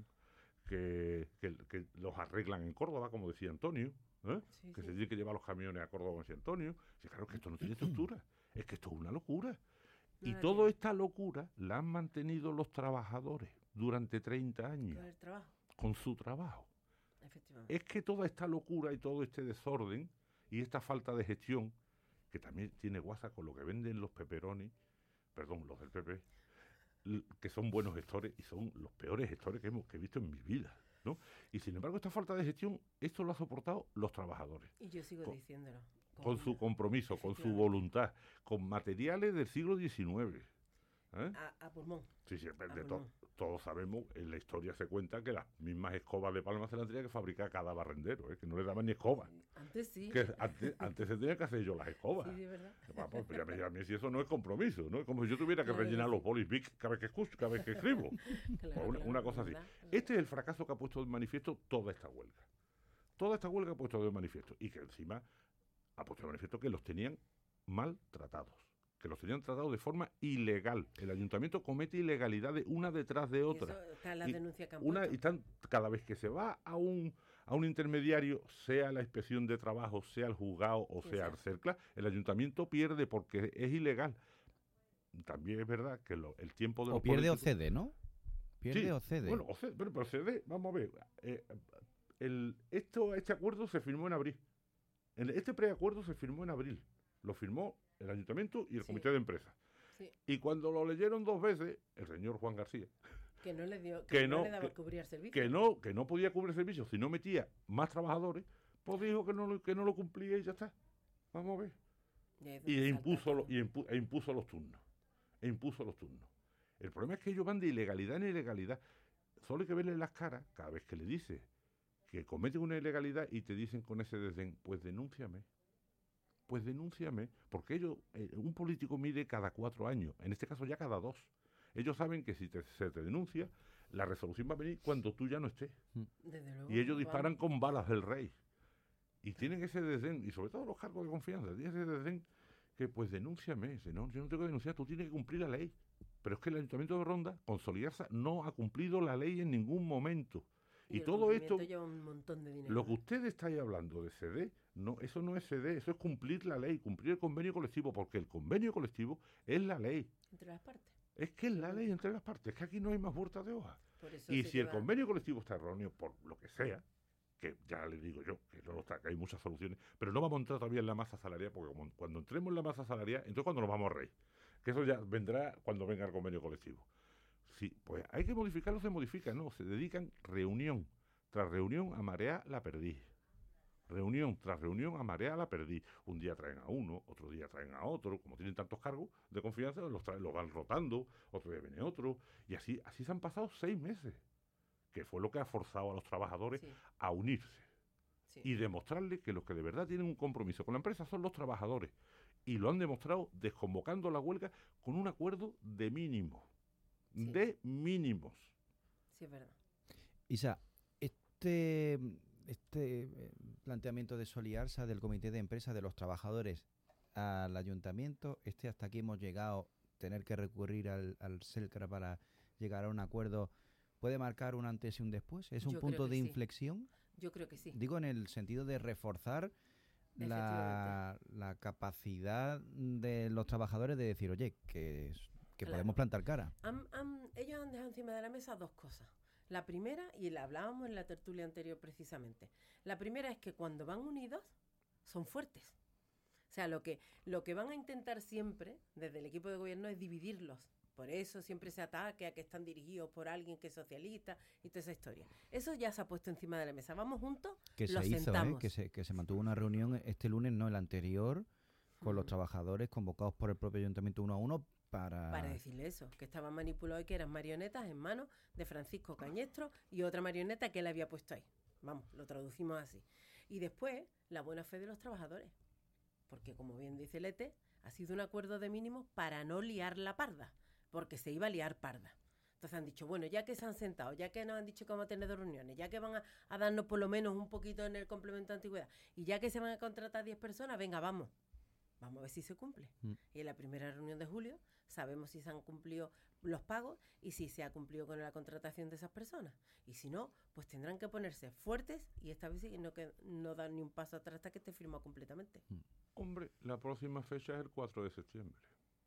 que, que, que los arreglan en Córdoba, como decía Antonio, ¿eh? sí, que sí. se tiene que llevar los camiones a Córdoba, como decía Antonio. Sí, claro que esto no tiene estructura. Es que esto es una locura. Y no, toda esta locura la han mantenido los trabajadores durante treinta años.
Con el trabajo.
Con su trabajo.
Efectivamente.
Es que toda esta locura y todo este desorden y esta falta de gestión, que también tiene guasa con lo que venden los pepperoni, perdón, los del P P, que son buenos gestores y son los peores gestores que, hemos, que he visto en mi vida, ¿no? Y sin embargo, esta falta de gestión, esto lo ha soportado los trabajadores.
Y yo sigo
con,
diciéndolo.
Con, con su compromiso, con su voluntad, con materiales del siglo diecinueve. ¿Eh?
A, a pulmón.
Sí, sí, de to, todos sabemos, en la historia se cuenta que las mismas escobas de palma se las tenía que fabricar cada barrendero, ¿eh? Que no le daban ni escobas.
Antes sí.
Que antes, antes se tenía que hacer yo las escobas.
Sí, de verdad.
Pues, pues, ya me, ya me, si eso no es compromiso, ¿no? Es como si yo tuviera que claro, rellenar sí. los bolis Bic cada vez que escucho, cada vez que escribo. Claro, pues una, claro, una cosa así. Verdad, este es el fracaso que ha puesto de manifiesto toda esta huelga. Toda esta huelga ha puesto de manifiesto. Y que encima ha puesto de manifiesto que los tenían maltratados. Que los tenían tratados de forma ilegal. El ayuntamiento comete ilegalidades una detrás de otra.
Eso está en la
y
denuncia que han
una,
puesto.
y están, cada vez que se va a un, a un intermediario, sea la inspección de trabajo, sea el juzgado o sea el CERCLA, el ayuntamiento pierde porque es ilegal. También es verdad que lo, el tiempo de
o
los
pierde
políticos,
o cede, ¿no? Pierde
sí,
o cede.
Bueno, o cede, pero, pero cede, vamos a ver. Eh, el, esto, este acuerdo se firmó en abril. Este preacuerdo se firmó en abril. Lo firmó el ayuntamiento y el sí. comité de empresa. Sí. Y cuando lo leyeron dos veces, el señor Juan García,
que no le dio, que, que no, no le daba que, cubrir servicio,
que no, que no podía cubrir servicios si no metía más trabajadores, pues dijo que no, que no lo cumplía y ya está. Vamos a ver. Y, y, impuso, lo, y impu, e impuso los turnos. E impuso los turnos. El problema es que ellos van de ilegalidad en ilegalidad. Solo hay que verle las caras cada vez que le dices que cometen una ilegalidad y te dicen con ese desdén, pues denúnciame. Pues denúnciame, porque ellos, eh, un político mide cada cuatro años, en este caso ya cada dos. Ellos saben que si te, se te denuncia, la resolución va a venir cuando tú ya no estés.
Desde luego,
y ellos disparan vale. con balas del rey. Y tienen ese desdén, y sobre todo los cargos de confianza, tienen ese desdén que pues denúnciame. Dice, no, yo no tengo que denunciar, tú tienes que cumplir la ley. Pero es que el Ayuntamiento de Ronda, con Solidarza, no ha cumplido la ley en ningún momento. Y, y todo esto,
lleva un montón de dinero.
Lo que usted está ahí hablando de C D, no, eso no es C D, eso es cumplir la ley, cumplir el convenio colectivo, porque el convenio colectivo es la ley.
Entre las partes.
Es que es la ley entre las partes, es que aquí no hay más vuelta de hoja.
Por
Y
sí
si el
va.
convenio colectivo está erróneo, por lo que sea, que ya le digo yo, que no lo está, que hay muchas soluciones, pero no vamos a entrar todavía en la masa salarial, porque como, cuando entremos en la masa salarial, entonces cuando nos vamos a reír. Que eso ya vendrá cuando venga el convenio colectivo. Sí, pues hay que modificarlo, se modifica, no, se dedican reunión tras reunión a marear la perdiz. Reunión tras reunión a marear la perdiz. Un día traen a uno, otro día traen a otro, como tienen tantos cargos de confianza, los, traen, los van rotando, otro día viene otro, y así, así se han pasado seis meses, que fue lo que ha forzado a los trabajadores sí. a unirse sí. y demostrarles que los que de verdad tienen un compromiso con la empresa son los trabajadores, y lo han demostrado desconvocando la huelga con un acuerdo de mínimos, sí. de mínimos.
Sí, es verdad.
Isa, este... Este planteamiento de Soliarsa del Comité de Empresa de los Trabajadores al Ayuntamiento, este hasta aquí hemos llegado, tener que recurrir al, al SELCRA para llegar a un acuerdo, ¿puede marcar un antes y un después? ¿Es un
Yo
punto de
sí.
inflexión?
Yo creo que sí.
Digo en el sentido de reforzar la, la capacidad de los trabajadores de decir, oye, que, que
claro.
podemos plantar cara.
Han, han, ellos han dejado encima de la mesa dos cosas. La primera, y la hablábamos en la tertulia anterior precisamente, la primera es que cuando van unidos son fuertes. O sea, lo que, lo que van a intentar siempre desde el equipo de gobierno es dividirlos. Por eso siempre se ataque a que están dirigidos por alguien que es socialista y toda esa historia. Eso ya se ha puesto encima de la mesa. Vamos juntos,
que
los
se hizo,
sentamos.
¿eh? que, se, que se mantuvo una reunión este lunes, no el anterior, con uh-huh. los trabajadores convocados por el propio ayuntamiento uno a uno. Para...
para decirle eso, que estaban manipulados y que eran marionetas en manos de Francisco Cañestro y otra marioneta que él había puesto ahí. Vamos, lo traducimos así. Y después, la buena fe de los trabajadores. Porque, como bien dice Lete, ha sido un acuerdo de mínimos para no liar la parda, porque se iba a liar parda. Entonces han dicho, bueno, ya que se han sentado, ya que nos han dicho que vamos a tener dos reuniones, ya que van a, a darnos por lo menos un poquito en el complemento de antigüedad, y ya que se van a contratar diez personas, venga, vamos. Vamos a ver si se cumple. Mm. Y en la primera reunión de julio sabemos si se han cumplido los pagos y si se ha cumplido con la contratación de esas personas. Y si no, pues tendrán que ponerse fuertes y esta vez sí no, que no dan ni un paso atrás hasta que esté firmado completamente.
Mm. Hombre, la próxima fecha es el cuatro de septiembre.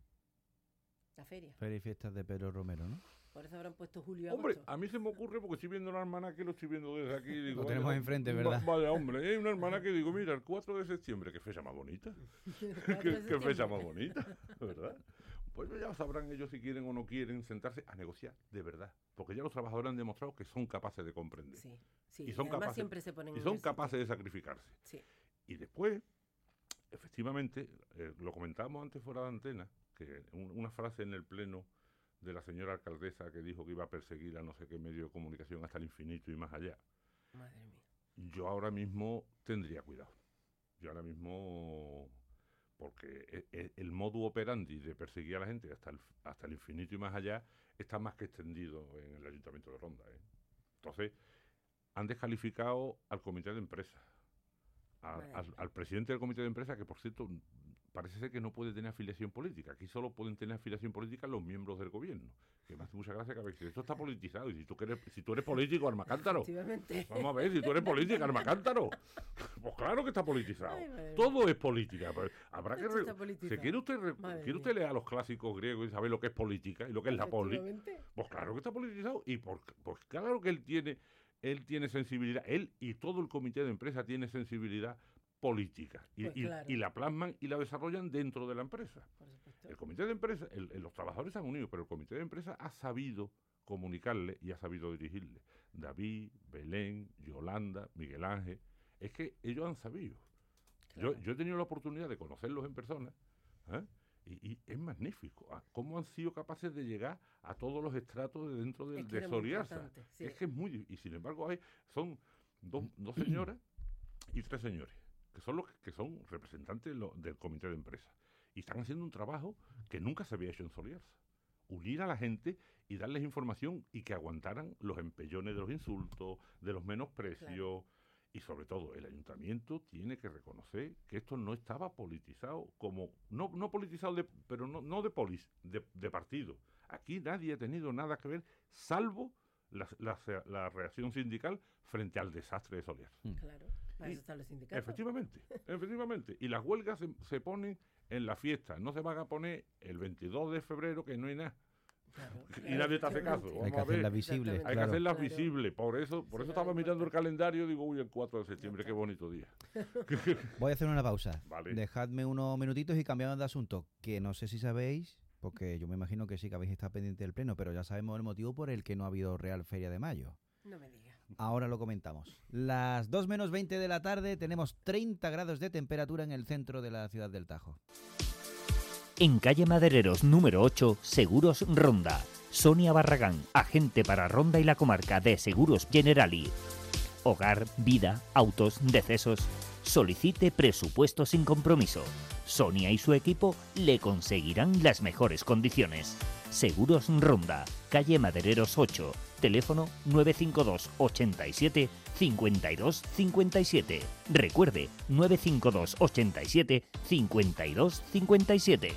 La feria.
Feria y fiestas de Pedro Romero, ¿no?
Por eso habrán puesto julio.
Hombre,
agosto.
A mí se me ocurre porque estoy viendo la hermana que lo estoy viendo desde aquí. Y digo,
lo tenemos
vaya,
enfrente, ¿verdad?
Vaya, hombre, hay una hermana que digo, mira, el cuatro de septiembre, qué fecha más bonita. ¿Qué, qué fecha más bonita, ¿verdad? Pues ya sabrán ellos si quieren o no quieren sentarse a negociar, de verdad. Porque ya los trabajadores han demostrado que son capaces de comprender.
Sí, sí.
Y son,
además
capaces,
siempre se ponen
y son capaces de sacrificarse.
Sí.
Y después, efectivamente, eh, lo comentábamos antes fuera de antena, que un, una frase en el pleno de la señora alcaldesa que dijo que iba a perseguir a no sé qué medio de comunicación hasta el infinito y más allá.
Madre mía.
Yo ahora mismo tendría cuidado. Yo ahora mismo, porque el, el modo operandi de perseguir a la gente hasta el, hasta el infinito y más allá está más que extendido en el Ayuntamiento de Ronda, ¿eh? Entonces, han descalificado al comité de empresa, a, al, al presidente del comité de empresa, que por cierto parece ser que no puede tener afiliación política. Aquí solo pueden tener afiliación política los miembros del gobierno. Que me hace mucha gracia que a veces esto está politizado. Y si tú, eres, si tú eres político, Armacántaro. Vamos a ver, si tú eres político, Armacántaro. Pues claro que está politizado. Ay, todo es política. Pues habrá que re... Si quiere usted, re... quiere usted leer a los clásicos griegos y saber lo que es política y lo que es la poli, pues claro que está politizado. Y por... pues claro que él tiene, él tiene sensibilidad. Él y todo el comité de empresa tiene sensibilidad política y, pues claro. y, y la plasman y la desarrollan dentro de la empresa. El comité de empresa, el, el, los trabajadores se han unido, pero el comité de empresa ha sabido comunicarle y ha sabido dirigirle. David, Belén, Yolanda, Miguel Ángel, es que ellos han sabido. Claro. Yo, yo he tenido la oportunidad de conocerlos en persona, ¿eh? y, y es magnífico. ¿eh? Cómo han sido capaces de llegar a todos los estratos de dentro de, de Soliarsa. Sí. Es que es muy... Y sin embargo hay, son dos, dos señoras y tres señores, que son los que son representantes lo, del comité de empresa. Y están haciendo un trabajo que nunca se había hecho en Soliarsa. Unir a la gente y darles información y que aguantaran los empellones de los insultos, de los menosprecios. Claro. Y sobre todo, el ayuntamiento tiene que reconocer que esto no estaba politizado como... No, no politizado, de, pero no, no de, polis, de, de partido. Aquí nadie ha tenido nada que ver, salvo la, la, la reacción sindical frente al desastre de Soliarsa.
Claro. Para eso están los sindicatos.
Efectivamente, efectivamente. Y las huelgas se, se ponen en la fiesta. No se van a poner el veintidós de febrero, que no hay nada. Y nadie te hace caso. Vamos
Hay que
a ver.
hacerlas visibles.
Hay
claro.
que hacerlas visibles. Por eso, por eso estaba mirando el calendario y digo, uy, el cuatro de septiembre, qué bonito día.
Voy a hacer una pausa.
Vale.
Dejadme unos minutitos y cambiamos de asunto, que no sé si sabéis, porque yo me imagino que sí que habéis estado pendiente del pleno, pero ya sabemos el motivo por el que no ha habido Real Feria de Mayo.
No me digas.
Ahora lo comentamos. Las dos menos veinte de la tarde, tenemos treinta grados de temperatura en el centro de la ciudad del Tajo.
En calle Madereros número ocho, Seguros Ronda. Sonia Barragán, agente para Ronda y la comarca de Seguros Generali. Hogar, vida, autos, decesos. Solicite presupuesto sin compromiso. Sonia y su equipo le conseguirán las mejores condiciones. Seguros Ronda, calle Madereros ocho, teléfono nueve cinco dos ochenta y siete cincuenta y dos cincuenta y siete. Recuerde, nueve cinco dos ochenta y siete cincuenta y dos cincuenta y siete.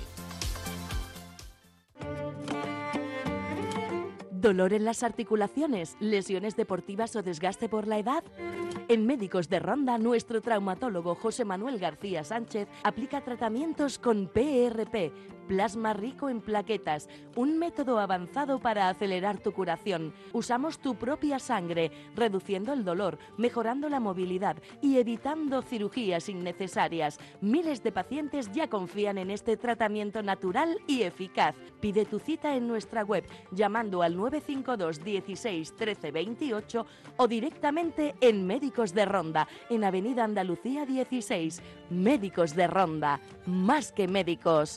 ¿Dolor en las articulaciones, lesiones deportivas o desgaste por la edad? En Médicos de Ronda, nuestro traumatólogo José Manuel García Sánchez aplica tratamientos con P R P, plasma rico en plaquetas, un método avanzado para acelerar tu curación. Usamos tu propia sangre, reduciendo el dolor, mejorando la movilidad y evitando cirugías innecesarias. Miles de pacientes ya confían en este tratamiento natural y eficaz. Pide tu cita en nuestra web llamando al nueve cinco dos dieciséis trece veintiocho o directamente en Médicos de Ronda, en Avenida Andalucía dieciséis. Médicos de Ronda, más que médicos.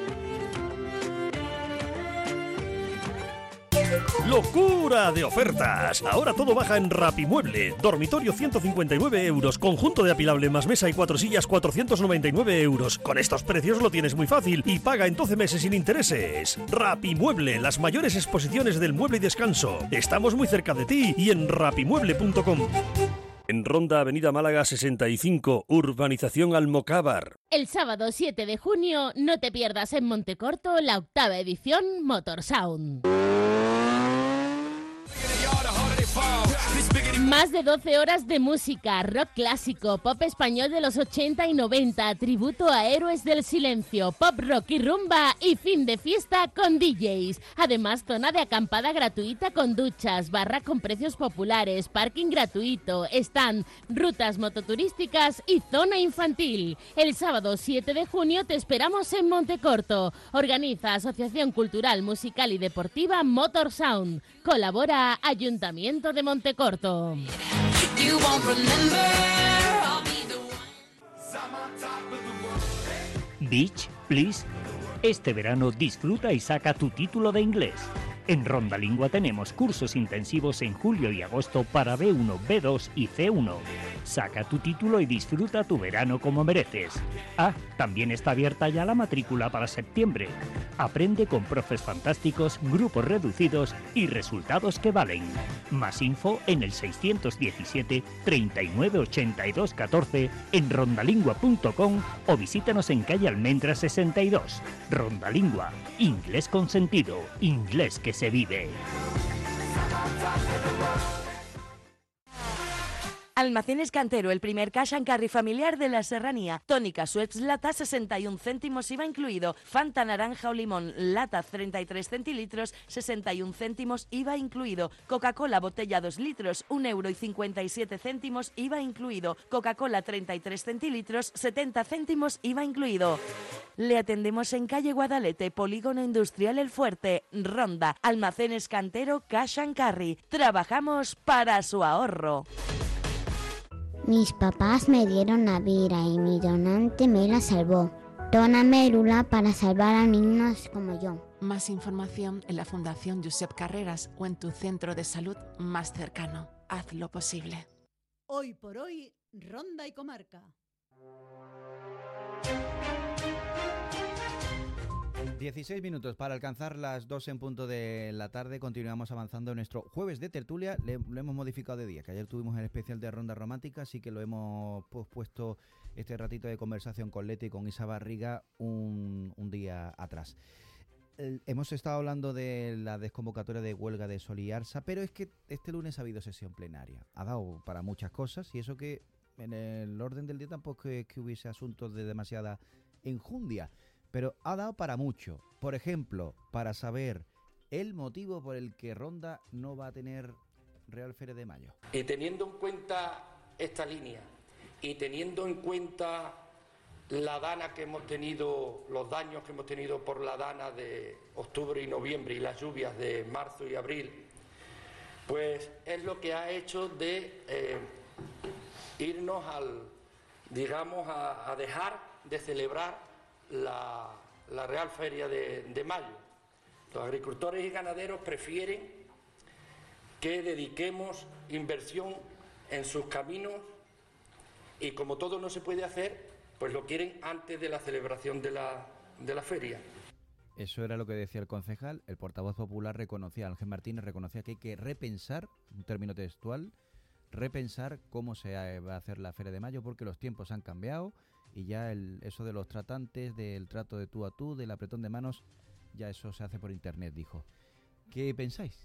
¡Locura de ofertas! Ahora todo baja en Rapimueble. Dormitorio ciento cincuenta y nueve euros. Conjunto de apilable más mesa y cuatro sillas cuatrocientos noventa y nueve euros. Con estos precios lo tienes muy fácil y paga en doce meses sin intereses. Rapimueble, las mayores exposiciones del mueble y descanso. Estamos muy cerca de ti y en rapimueble punto com. En Ronda, Avenida Málaga sesenta y cinco, Urbanización Almocávar.
El sábado siete de junio no te pierdas en Montecorto la octava edición Motor Sound. Más de doce horas de música, rock clásico, pop español de los ochenta y noventa, tributo a héroes del silencio, pop rock y rumba y fin de fiesta con D Js. Además, zona de acampada gratuita con duchas, barra con precios populares, parking gratuito, stand, rutas mototurísticas y zona infantil. El sábado siete de junio te esperamos en Montecorto. Organiza Asociación Cultural, Musical y Deportiva Motor Sound. Colabora Ayuntamiento de Montecorto.
Beach, please. Este verano disfruta y saca tu título de inglés. En Rondalingua tenemos cursos intensivos en julio y agosto para B uno, B dos y C uno. Saca tu título y disfruta tu verano como mereces. Ah, también está abierta ya la matrícula para septiembre. Aprende con profes fantásticos, grupos reducidos y resultados que valen. Más info en el seiscientos diecisiete treinta y nueve ochenta y dos catorce en rondalingua punto com o visítanos en calle Almendra sesenta y dos. Rondalingua, inglés con sentido, inglés que se vive.
Almacenes Cantero, el primer cash and carry familiar de la Serranía. Tónica Schweppes lata sesenta y un céntimos I V A incluido. Fanta naranja o limón lata treinta y tres centilitros sesenta y un céntimos I V A incluido. Coca-Cola botella dos litros un euro y cincuenta y siete céntimos I V A incluido. Coca-Cola treinta y tres centilitros setenta céntimos I V A incluido. Le atendemos en calle Guadalete, Polígono Industrial El Fuerte, Ronda. Almacenes Cantero, cash and carry. Trabajamos para su ahorro.
Mis papás me dieron la vida y mi donante me la salvó. Dona Mérula para salvar a niños como yo.
Más información en la Fundación Josep Carreras o en tu centro de salud más cercano. Haz lo posible.
Hoy por hoy, Ronda y Comarca.
dieciséis minutos para alcanzar las dos en punto de la tarde. Continuamos avanzando en nuestro jueves de tertulia. Le, lo hemos modificado de día, que ayer tuvimos el especial de Ronda Romántica, así que lo hemos pospuesto este ratito de conversación con Leti y con Isa Barriga un, un día atrás. El, hemos estado hablando de la desconvocatoria de huelga de Sol y Arsa, pero es que este lunes ha habido sesión plenaria. Ha dado para muchas cosas y eso que en el orden del día tampoco es que hubiese asuntos de demasiada enjundia. Pero ha dado para mucho. Por ejemplo, para saber el motivo por el que Ronda no va a tener Real Feria de Mayo.
Y teniendo en cuenta esta línea y teniendo en cuenta la dana que hemos tenido, los daños que hemos tenido por la dana de octubre y noviembre y las lluvias de marzo y abril, pues es lo que ha hecho de eh, irnos al, digamos, a, a dejar de celebrar la, la Real Feria de, de Mayo. Los agricultores y ganaderos prefieren que dediquemos inversión en sus caminos y como todo no se puede hacer, pues lo quieren antes de la celebración de la, de la feria.
Eso era lo que decía el concejal. El portavoz popular reconocía, Ángel Martínez reconocía que hay que repensar, un término textual, repensar cómo se va a hacer la Feria de Mayo porque los tiempos han cambiado y ya el, eso de los tratantes, del trato de tú a tú, del apretón de manos, ya eso se hace por internet, dijo. ¿Qué pensáis?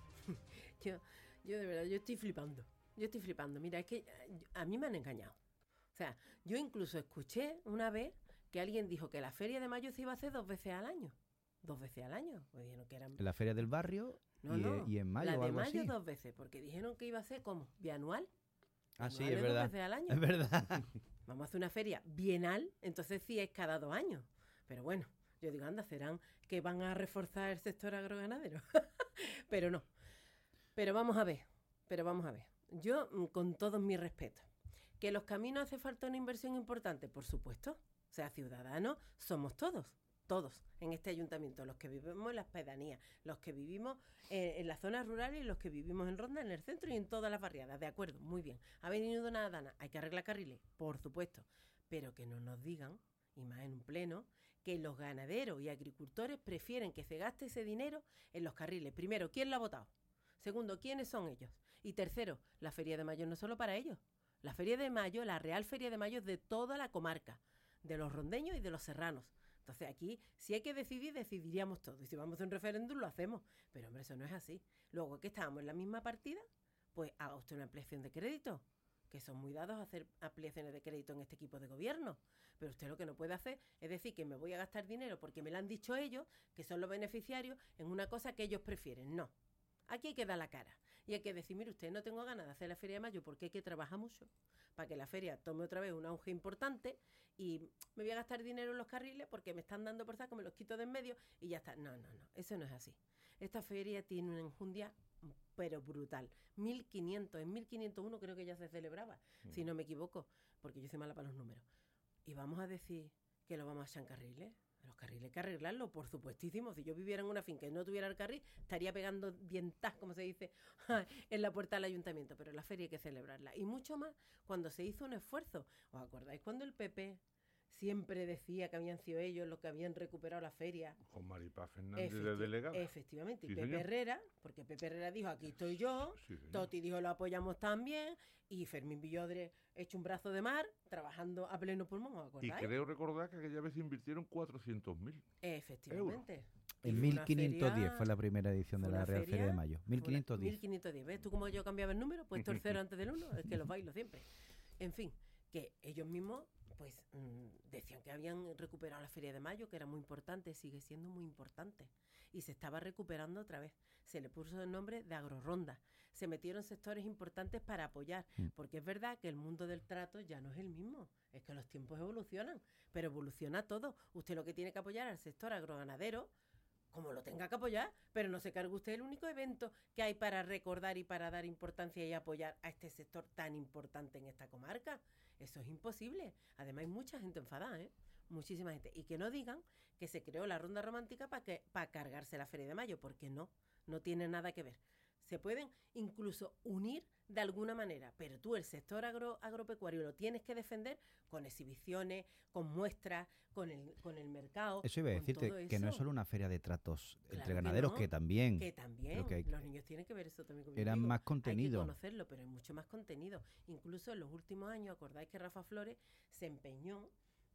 Yo, yo de verdad, yo estoy flipando. Yo estoy flipando. Mira, es que a mí me han engañado. O sea, yo incluso escuché una vez que alguien dijo que la Feria de Mayo se iba a hacer dos veces al año. Dos veces al año. Pues dijeron que eran...
En la Feria del Barrio
no,
y,
no,
y en mayo
la
o
de
algo
mayo
así.
dos veces, porque dijeron que iba a ser, ¿cómo? ¿Bianual?
Ah, sí,
Bianual
es verdad.
Dos veces al año.
Es verdad.
Vamos a hacer una feria bienal, entonces sí es cada dos años. Pero bueno, yo digo, anda, serán que van a reforzar el sector agroganadero. Pero no. Pero vamos a ver, pero vamos a ver. Yo, con todos mis respetos, ¿que los caminos hace falta una inversión importante? Por supuesto. O sea, ciudadanos somos todos, todos en este ayuntamiento, los que vivimos en las pedanías, los que vivimos eh, en las zonas rurales y los que vivimos en Ronda, en el centro y en todas las barriadas. De acuerdo, muy bien. ¿Ha venido una dana? ¿Hay que arreglar carriles? Por supuesto. Pero que no nos digan, y más en un pleno, que los ganaderos y agricultores prefieren que se gaste ese dinero en los carriles. Primero, ¿quién lo ha votado? Segundo, ¿quiénes son ellos? Y tercero, la Feria de Mayo no es solo para ellos. La Feria de Mayo, la Real Feria de Mayo es de toda la comarca, de los rondeños y de los serranos. Entonces aquí, si hay que decidir, decidiríamos todo. Y si vamos a un referéndum, lo hacemos. Pero hombre, eso no es así. Luego que estábamos en la misma partida, pues haga usted una ampliación de crédito, que son muy dados a hacer ampliaciones de crédito en este equipo de gobierno. Pero usted lo que no puede hacer es decir que me voy a gastar dinero porque me lo han dicho ellos, que son los beneficiarios, en una cosa que ellos prefieren. No. Aquí hay que dar la cara. Y hay que decir, mire usted, no tengo ganas de hacer la Feria de Mayo porque hay que trabajar mucho para que la feria tome otra vez un auge importante y me voy a gastar dinero en los carriles porque me están dando por saco, me los quito de en medio y ya está. No, no, no, eso no es así. Esta feria tiene una enjundia pero brutal. mil quinientos, en mil quinientos uno creo que ya se celebraba, mm. si no me equivoco, porque yo soy mala para los números. Y vamos a decir que lo vamos a echar en carriles. Los carriles hay que arreglarlo, por supuestísimo. Si yo viviera en una finca y no tuviera el carril, estaría pegando dientas, como se dice, en la puerta del ayuntamiento. Pero la feria hay que celebrarla. Y mucho más cuando se hizo un esfuerzo. ¿Os acordáis cuando el P P siempre decía que habían sido ellos los que habían recuperado la feria?
Con Maripaz Fernández de delegada.
Efectivamente. Y
sí,
Pepe
señor.
Herrera, porque Pepe Herrera dijo, aquí estoy yo. Sí, Toti dijo, lo apoyamos también. Y Fermín Villodre hecho un brazo de mar, trabajando a pleno pulmón, ¿os acordáis?
Y creo recordar que aquella vez invirtieron cuatrocientos mil.
Efectivamente.
En mil quinientos diez fue la primera edición de la Real Feria, Feria de Mayo. mil quinientos diez.
mil quinientos diez. ¿Ves tú cómo yo cambiaba el número? Puesto el cero antes del uno. Es que los bailo siempre. En fin, que ellos mismos pues mmm, decían que habían recuperado la Feria de Mayo, que era muy importante, sigue siendo muy importante. Y se estaba recuperando otra vez. Se le puso el nombre de Agrorronda. Se metieron sectores importantes para apoyar, mm. porque es verdad que el mundo del trato ya no es el mismo. Es que los tiempos evolucionan, pero evoluciona todo. Usted lo que tiene que apoyar al sector agroganadero, como lo tenga que apoyar, pero no se cargue usted el único evento que hay para recordar y para dar importancia y apoyar a este sector tan importante en esta comarca. Eso es imposible. Además hay mucha gente enfadada, ¿eh? Muchísima gente. Y que no digan que se creó la ronda romántica para que para cargarse la Feria de Mayo, porque no, no tiene nada que ver. Se pueden incluso unir de alguna manera, pero tú el sector agro, agropecuario lo tienes que defender con exhibiciones, con muestras, con el, con el mercado.
Eso iba a decirte, que eso. No es solo una feria de tratos claro entre ganaderos, que, no, que también.
Que también, que hay, los niños tienen que ver eso también. Como
eran
digo.
Más contenido.
Hay que conocerlo, pero hay mucho más contenido. Incluso en los últimos años, acordáis que Rafa Flores se empeñó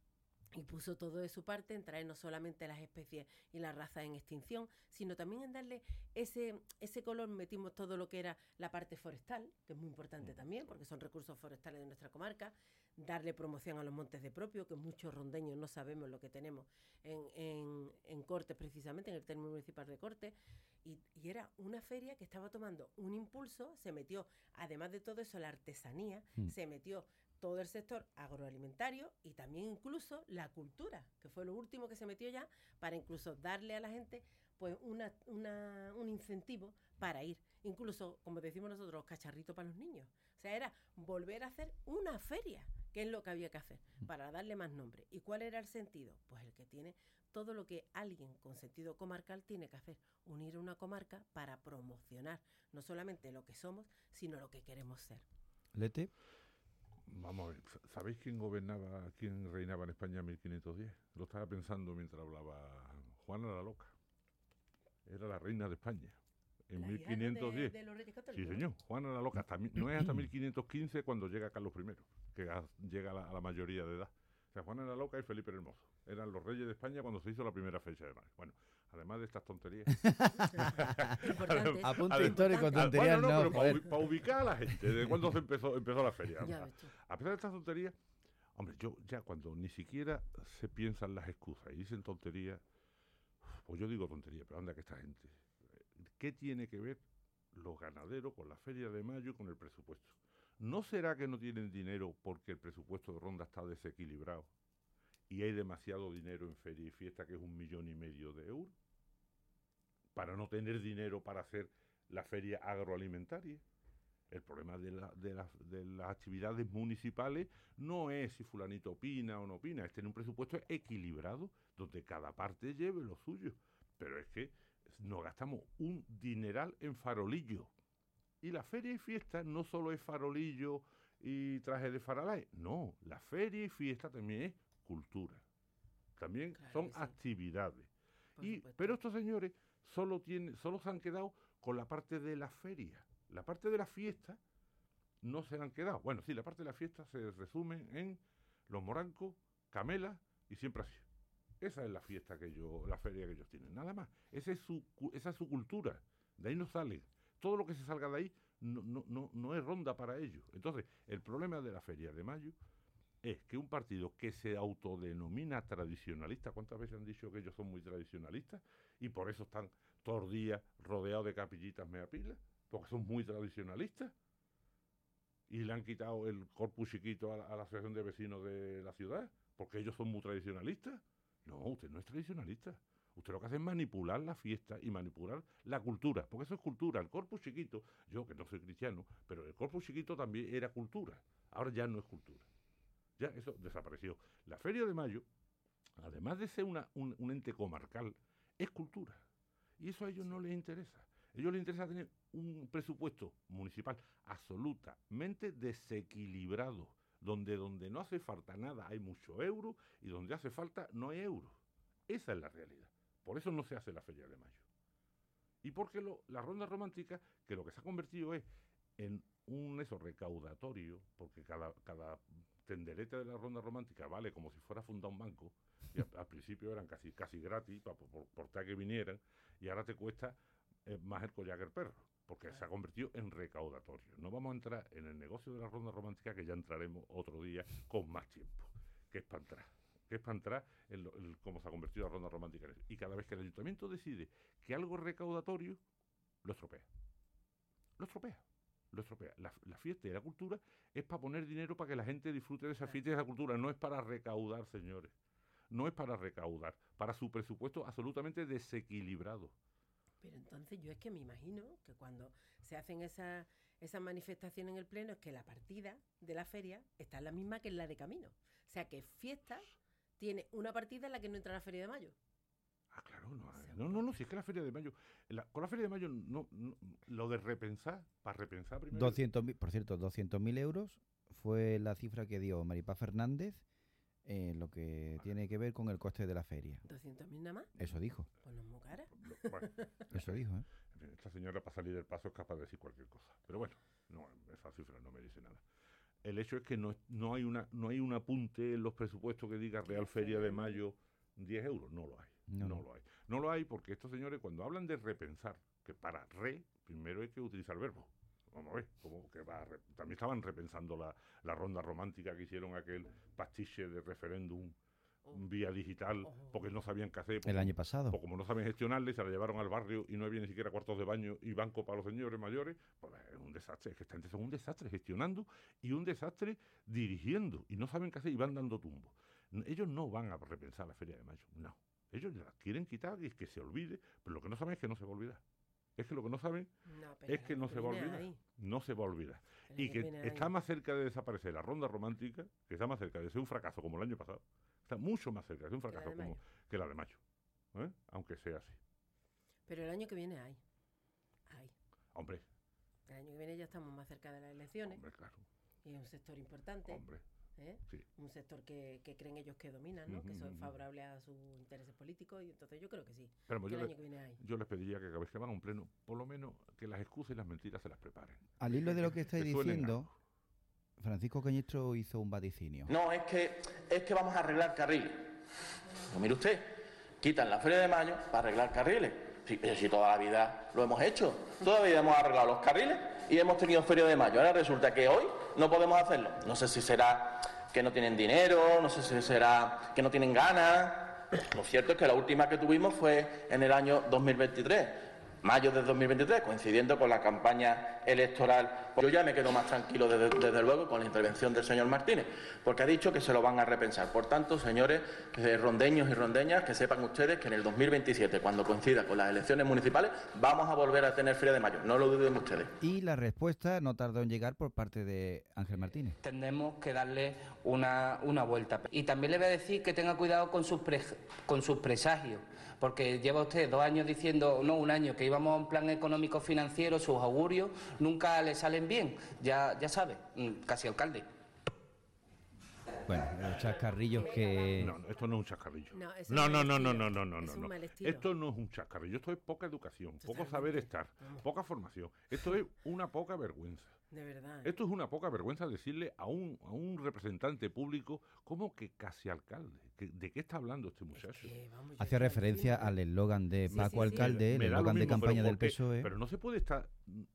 y puso todo de su parte en traer no solamente las especies y las razas en extinción, sino también en darle ese, ese color. Metimos todo lo que era la parte forestal, que es muy importante también, porque son recursos forestales de nuestra comarca, darle promoción a los montes de propio, que muchos rondeños no sabemos lo que tenemos en, en, en Cortes, precisamente, en el término municipal de Cortes, Y, y era una feria que estaba tomando un impulso, se metió, además de todo eso, la artesanía,
Mm.
se metió todo el sector agroalimentario y también incluso la cultura, que fue lo último que se metió ya, para incluso darle a la gente pues una, una, un incentivo para ir. Incluso, como decimos nosotros, los cacharritos para los niños. O sea, era volver a hacer una feria, que es lo que había que hacer, para darle más nombre. ¿Y cuál era el sentido? Pues el que tiene todo lo que alguien con sentido comarcal tiene que hacer, unir una comarca para promocionar no solamente lo que somos, sino lo que queremos ser.
Lete.
Vamos a ver, ¿sabéis quién gobernaba, quién reinaba en España en mil quinientos diez? Lo estaba pensando mientras hablaba Juana la Loca. Era la reina de España. En
La
mil
hija
quinientos diez.
de- de los Reyes
Sí,
Católicos, ¿no?
señor. Juana la Loca. Hasta mi- no es hasta mil quinientos quince cuando llega Carlos primero, que a- llega a la, a la mayoría de edad. O sea, Juana la Loca y Felipe el Hermoso. Eran los reyes de España cuando se hizo la primera fecha de mayo. Bueno, además de estas tonterías.
Importante.
Apunte
Adem-
histórico,
adem-
tonterías,
bueno,
no,
pero
joder.
para ubicar a la gente, ¿de cuándo se empezó, empezó la feria?
Ya
A-
ves tú.
a pesar de estas tonterías, hombre, yo ya cuando ni siquiera se piensan las excusas y dicen tonterías, pues yo digo tonterías, pero anda que esta gente, ¿qué tiene que ver los ganaderos con la feria de mayo y con el presupuesto? ¿No será que no tienen dinero porque el presupuesto de Ronda está desequilibrado y hay demasiado dinero en feria y fiesta, que es un millón y medio de euros, para no tener dinero para hacer la feria agroalimentaria? El problema de, la- de, las- de las actividades municipales no es si fulanito opina o no opina, es tener un presupuesto equilibrado donde cada parte lleve lo suyo. Pero es que nos gastamos un dineral en farolillo. Y la feria y fiesta no solo es farolillo y traje de faralae, no, la feria y fiesta también es cultura. También
Claro
son
que sí.
actividades.
Por
Y,
supuesto.
pero estos señores solo, tienen, solo se han quedado con la parte de la feria. La parte de la fiesta no se han quedado. Bueno, sí, la parte de la fiesta se resume en los morancos, camelas y siempre así. Esa es la fiesta que ellos, la feria que ellos tienen, nada más. Esa es su, cu- esa es su cultura. De ahí no salen. Todo lo que se salga de ahí no, no, no, no es ronda para ellos. Entonces, el problema de la feria de mayo es que un partido que se autodenomina tradicionalista, ¿cuántas veces han dicho que ellos son muy tradicionalistas? Y por eso están todos los días rodeados de capillitas meapilas, porque son muy tradicionalistas. Y le han quitado el corpus chiquito a la, a la asociación de vecinos de la ciudad, porque ellos son muy tradicionalistas. No, usted no es tradicionalista. Usted lo que hace es manipular la fiesta y manipular la cultura, porque eso es cultura. El corpus chiquito, yo que no soy cristiano, pero el corpus chiquito también era cultura. Ahora ya no es cultura. Ya eso desapareció. La Feria de Mayo, además de ser una, un, un ente comarcal, es cultura. Y eso a ellos no les interesa. A ellos les interesa tener un presupuesto municipal absolutamente desequilibrado, donde donde no hace falta nada hay mucho euro y donde hace falta no hay euros. Esa es la realidad. Por eso no se hace la Feria de Mayo. Y porque lo, la ronda romántica, que lo que se ha convertido es en un eso recaudatorio, porque cada, cada tenderete de la ronda romántica vale como si fuera fundar un banco, y al, al principio eran casi casi gratis, pa, por, por, por tal que vinieran, y ahora te cuesta eh, más el collar que el perro, porque se ha convertido en recaudatorio. No vamos a entrar en el negocio de la ronda romántica, que ya entraremos otro día con más tiempo, que es para entrar. que es para entrar en, lo, en cómo se ha convertido la ronda romántica. Y cada vez que el ayuntamiento decide que algo es recaudatorio, lo estropea. Lo estropea. Lo estropea. La, la fiesta y la cultura es para poner dinero para que la gente disfrute de esa fiesta y de esa cultura. No es para recaudar, señores. No es para recaudar. Para su presupuesto absolutamente desequilibrado.
Pero entonces yo es que me imagino que cuando se hacen esas esa manifestaciones en el pleno es que la partida de la feria está la misma que en la de Camino. O sea que fiesta tiene una partida en la que no entra la Feria de Mayo.
Ah, claro, no, no, no, no, si es que la Feria de Mayo, la, con la Feria de Mayo, no, no, lo de repensar, para repensar primero...
doscientos mil, por cierto, doscientos mil euros fue la cifra que dio Maripaz Fernández en lo que tiene que ver con el coste de la feria.
¿doscientos mil nada más?
Eso dijo.
Pues no es muy cara.
Lo, bueno,
Eso dijo, ¿eh?
En fin, esta señora para salir del paso es capaz de decir cualquier cosa. Pero bueno, no, esa cifra no me dice nada. El hecho es que no, no, hay una, no hay un apunte en los presupuestos que diga Real Feria de Mayo diez euros. No lo hay. No, no lo hay. No lo hay porque estos señores cuando hablan de repensar, que para re, primero hay que utilizar el verbo. Vamos a ver, como que va a re, también estaban repensando la, la ronda romántica que hicieron aquel pastiche de referéndum vía digital, porque no sabían qué hacer.
El año pasado.
Pues como no saben gestionarle, se la llevaron al barrio y no había ni siquiera cuartos de baño y banco para los señores mayores. Pues es un desastre, es que esta gente son un desastre gestionando y un desastre dirigiendo. Y no saben qué hacer y van dando tumbo. Ellos no van a repensar la Feria de Mayo, no. Ellos la quieren quitar y que se olvide, pero lo que no saben es que no se va a olvidar. Es que lo que no saben
No,
es que no
que
se va a
viene
olvidar.
ahí.
No se va a olvidar.
Pero
Y
que
que
viene
está
ahí.
más cerca de desaparecer la ronda romántica, que está más cerca de ser un fracaso como el año pasado. Está mucho más cerca de ser un
Que la
fracaso
de
como
mayo.
que la de mayo. ¿eh? Aunque sea así.
Pero el año que viene hay. Hay.
Hombre,
El año que viene ya estamos más cerca de las elecciones.
hombre, claro.
Y es un sector importante.
Hombre.
¿eh?
Sí.
Un sector que, que creen ellos que dominan, ¿no?
Ujú,
Que son
ujú.
favorables a sus intereses políticos. Y entonces yo creo que sí.
Pero
que
yo,
el
le-
año que viene hay.
yo les pediría que cada vez que van a un pleno, por lo menos que las excusas y las mentiras se las preparen.
Al hilo de lo que estáis
que suenen
diciendo, Francisco Cañestro hizo un vaticinio.
No, es que, es que vamos a arreglar carriles. Pues mire usted, quitan la Feria de Mayo para arreglar carriles. Si, pero si toda la vida lo hemos hecho, toda la vida hemos arreglado los carriles y hemos tenido Feria de Mayo. Ahora resulta que hoy no podemos hacerlo. No sé si será que no tienen dinero, no sé si será que no tienen ganas. Lo cierto es que la última que tuvimos fue en el año dos mil veintitrés, mayo de dos mil veintitrés, coincidiendo con la campaña electoral. Yo ya me quedo más tranquilo desde, desde luego con la intervención del señor Martínez, porque ha dicho que se lo van a repensar. Por tanto, señores eh, rondeños y rondeñas, que sepan ustedes que en el dos mil veintisiete, cuando coincida con las elecciones municipales, vamos a volver a tener Feria de Mayo. No lo duden ustedes.
Y la respuesta no tardó en llegar por parte de Ángel Martínez.
Tenemos que darle una, una vuelta. Y también le voy a decir que tenga cuidado con sus, pre- con sus presagios, porque lleva usted dos años diciendo, no, un año, que íbamos a un plan económico financiero, sus augurios nunca le salen bien. Ya, ya sabe, mm, casi alcalde.
Bueno, los chascarrillos que...
No, no, esto no es un chascarrillo.
No, eso es
No,
un
no,
mal
no, no,
estilo.
no, no, no,
Es un
no.
mal estilo.
Esto no es un chascarrillo, esto es poca educación, poco saber estar, poca formación. Esto es una poca vergüenza.
De verdad.
Esto es una poca vergüenza decirle a un, a un representante público como que casi alcalde. Que, ¿De qué está hablando este muchacho?
Hace referencia al eslogan de
Sí,
Paco
sí, sí.
Alcalde, el
Me da lo
eslogan de
mismo, pero
campaña del
¿por qué?
P S O E.
Pero no se puede estar...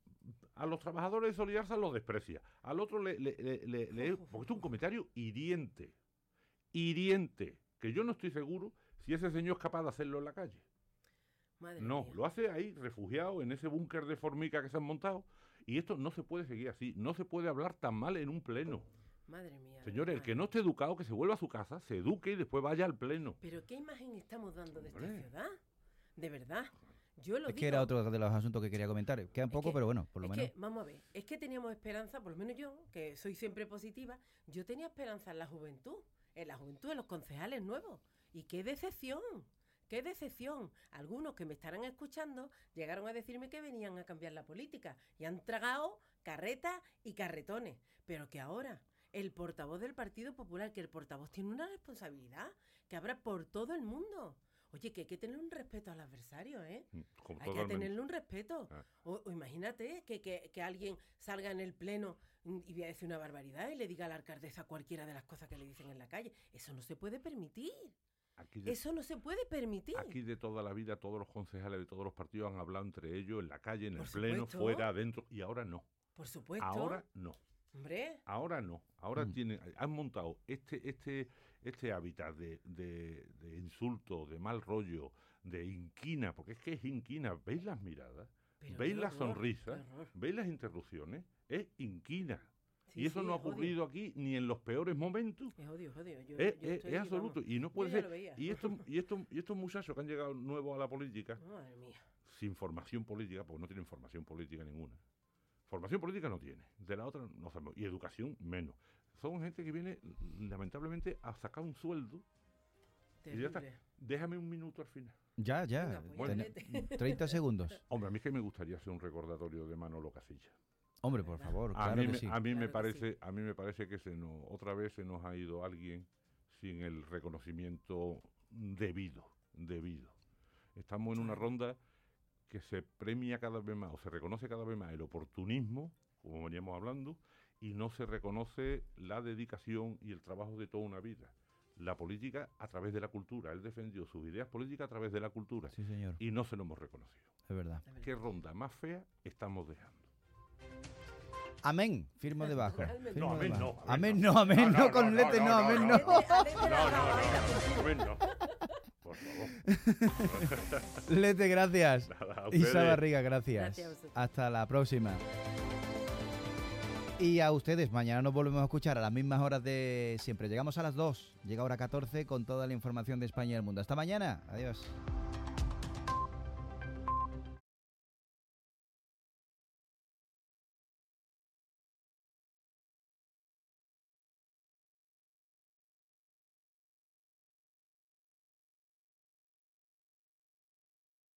A los trabajadores de Solidarza los desprecia. Al otro le... le, le, le- le- porque esto es un comentario hiriente. Hiriente. Que yo no estoy seguro si ese señor es capaz de hacerlo en la calle.
Madre
No,
mía.
lo hace ahí, refugiado en ese búnker de formica que se han montado. Y esto no se puede seguir así. No se puede hablar tan mal en un pleno.
Madre mía.
Señores, el que no esté educado, que se vuelva a su casa, se eduque y después vaya al pleno.
Pero ¿qué imagen estamos dando de esta
Hombre.
ciudad? De verdad. Yo lo
Es
digo.
que era otro de los asuntos que quería comentar. Quedan poco,
que-
pero bueno, por lo
es
menos.
que, vamos a ver, es que teníamos esperanza, por lo menos yo, que soy siempre positiva, yo tenía esperanza en la juventud, en la juventud de los concejales nuevos. Y qué decepción, qué decepción. Algunos que me estarán escuchando llegaron a decirme que venían a cambiar la política y han tragado carretas y carretones. Pero que ahora el portavoz del Partido Popular, que el portavoz tiene una responsabilidad, que habrá por todo el mundo. Oye, que hay que tener un respeto al adversario, ¿eh?
Como
Hay que
totalmente.
tenerle un respeto.
Ah.
O, o imagínate que, que, que alguien salga en el pleno mm, y voy a decir una barbaridad y le diga a la alcaldesa cualquiera de las cosas que le dicen en la calle. Eso no se puede permitir.
Aquí de,
Eso no se puede permitir.
aquí de toda la vida todos los concejales de todos los partidos han hablado entre ellos en la calle, en el
Por
pleno,
supuesto.
fuera, adentro. Y ahora no.
Por supuesto.
Ahora no.
Hombre,
Ahora no. Ahora
Mm.
tienen, han montado este, este, este hábitat de, de, de insulto, de mal rollo, de inquina, porque es que es inquina. ¿Veis las miradas?
Pero
¿Veis
qué
las
horror,
sonrisas?
qué horror.
¿Veis las interrupciones? Es inquina.
Sí,
y eso
sí,
no ha
es odio.
ocurrido aquí ni en los peores momentos.
es odio, es odio. Yo,
Es,
yo
es-
estoy,
es absoluto.
vamos,
Y no puede
yo ya
ser.
lo veía.
Y estos, y, estos, y estos muchachos que han llegado nuevos a la política,
Madre mía.
sin formación política, porque no tienen formación política ninguna. Formación política no tiene. De la otra no sabemos. Y educación menos. Son gente que viene, lamentablemente, a sacar un sueldo. Y ya está.
Terrible.
Déjame un minuto al final.
Ya, ya.
Venga, pues ya
Ten-
vete.
treinta segundos.
Hombre, a mí es que me gustaría hacer un recordatorio de Manolo Casilla.
Hombre, por favor,
A
claro
mí,
que
me,
sí.
a mí me
Claro que sí.
parece, a mí me parece que se nos, otra vez se nos ha ido alguien sin el reconocimiento debido, debido. Estamos en una ronda que se premia cada vez más, o se reconoce cada vez más el oportunismo, como veníamos hablando, y no se reconoce la dedicación y el trabajo de toda una vida. La política a través de la cultura. Él defendió sus ideas políticas a través de la cultura.
Sí, señor.
Y no se lo hemos reconocido.
Es verdad.
¿Qué ronda más fea estamos dejando?
Amén, firmo debajo.
Realmente.
firmo
No, amén
debajo.
no,
Amén no, amén no,
No, no,
con
no,
lete
no,
no,
no,
amén
no,
no.
no, no, no, amén no. Por favor.
Lete, gracias.
Nada, a
Isa
ustedes.
Barriga, gracias.
Gracias a vosotros.
Hasta la próxima. Y a ustedes, mañana nos volvemos a escuchar a las mismas horas de siempre. Llegamos a las dos, llega hora catorce con toda la información de España y el mundo. Hasta mañana. Adiós.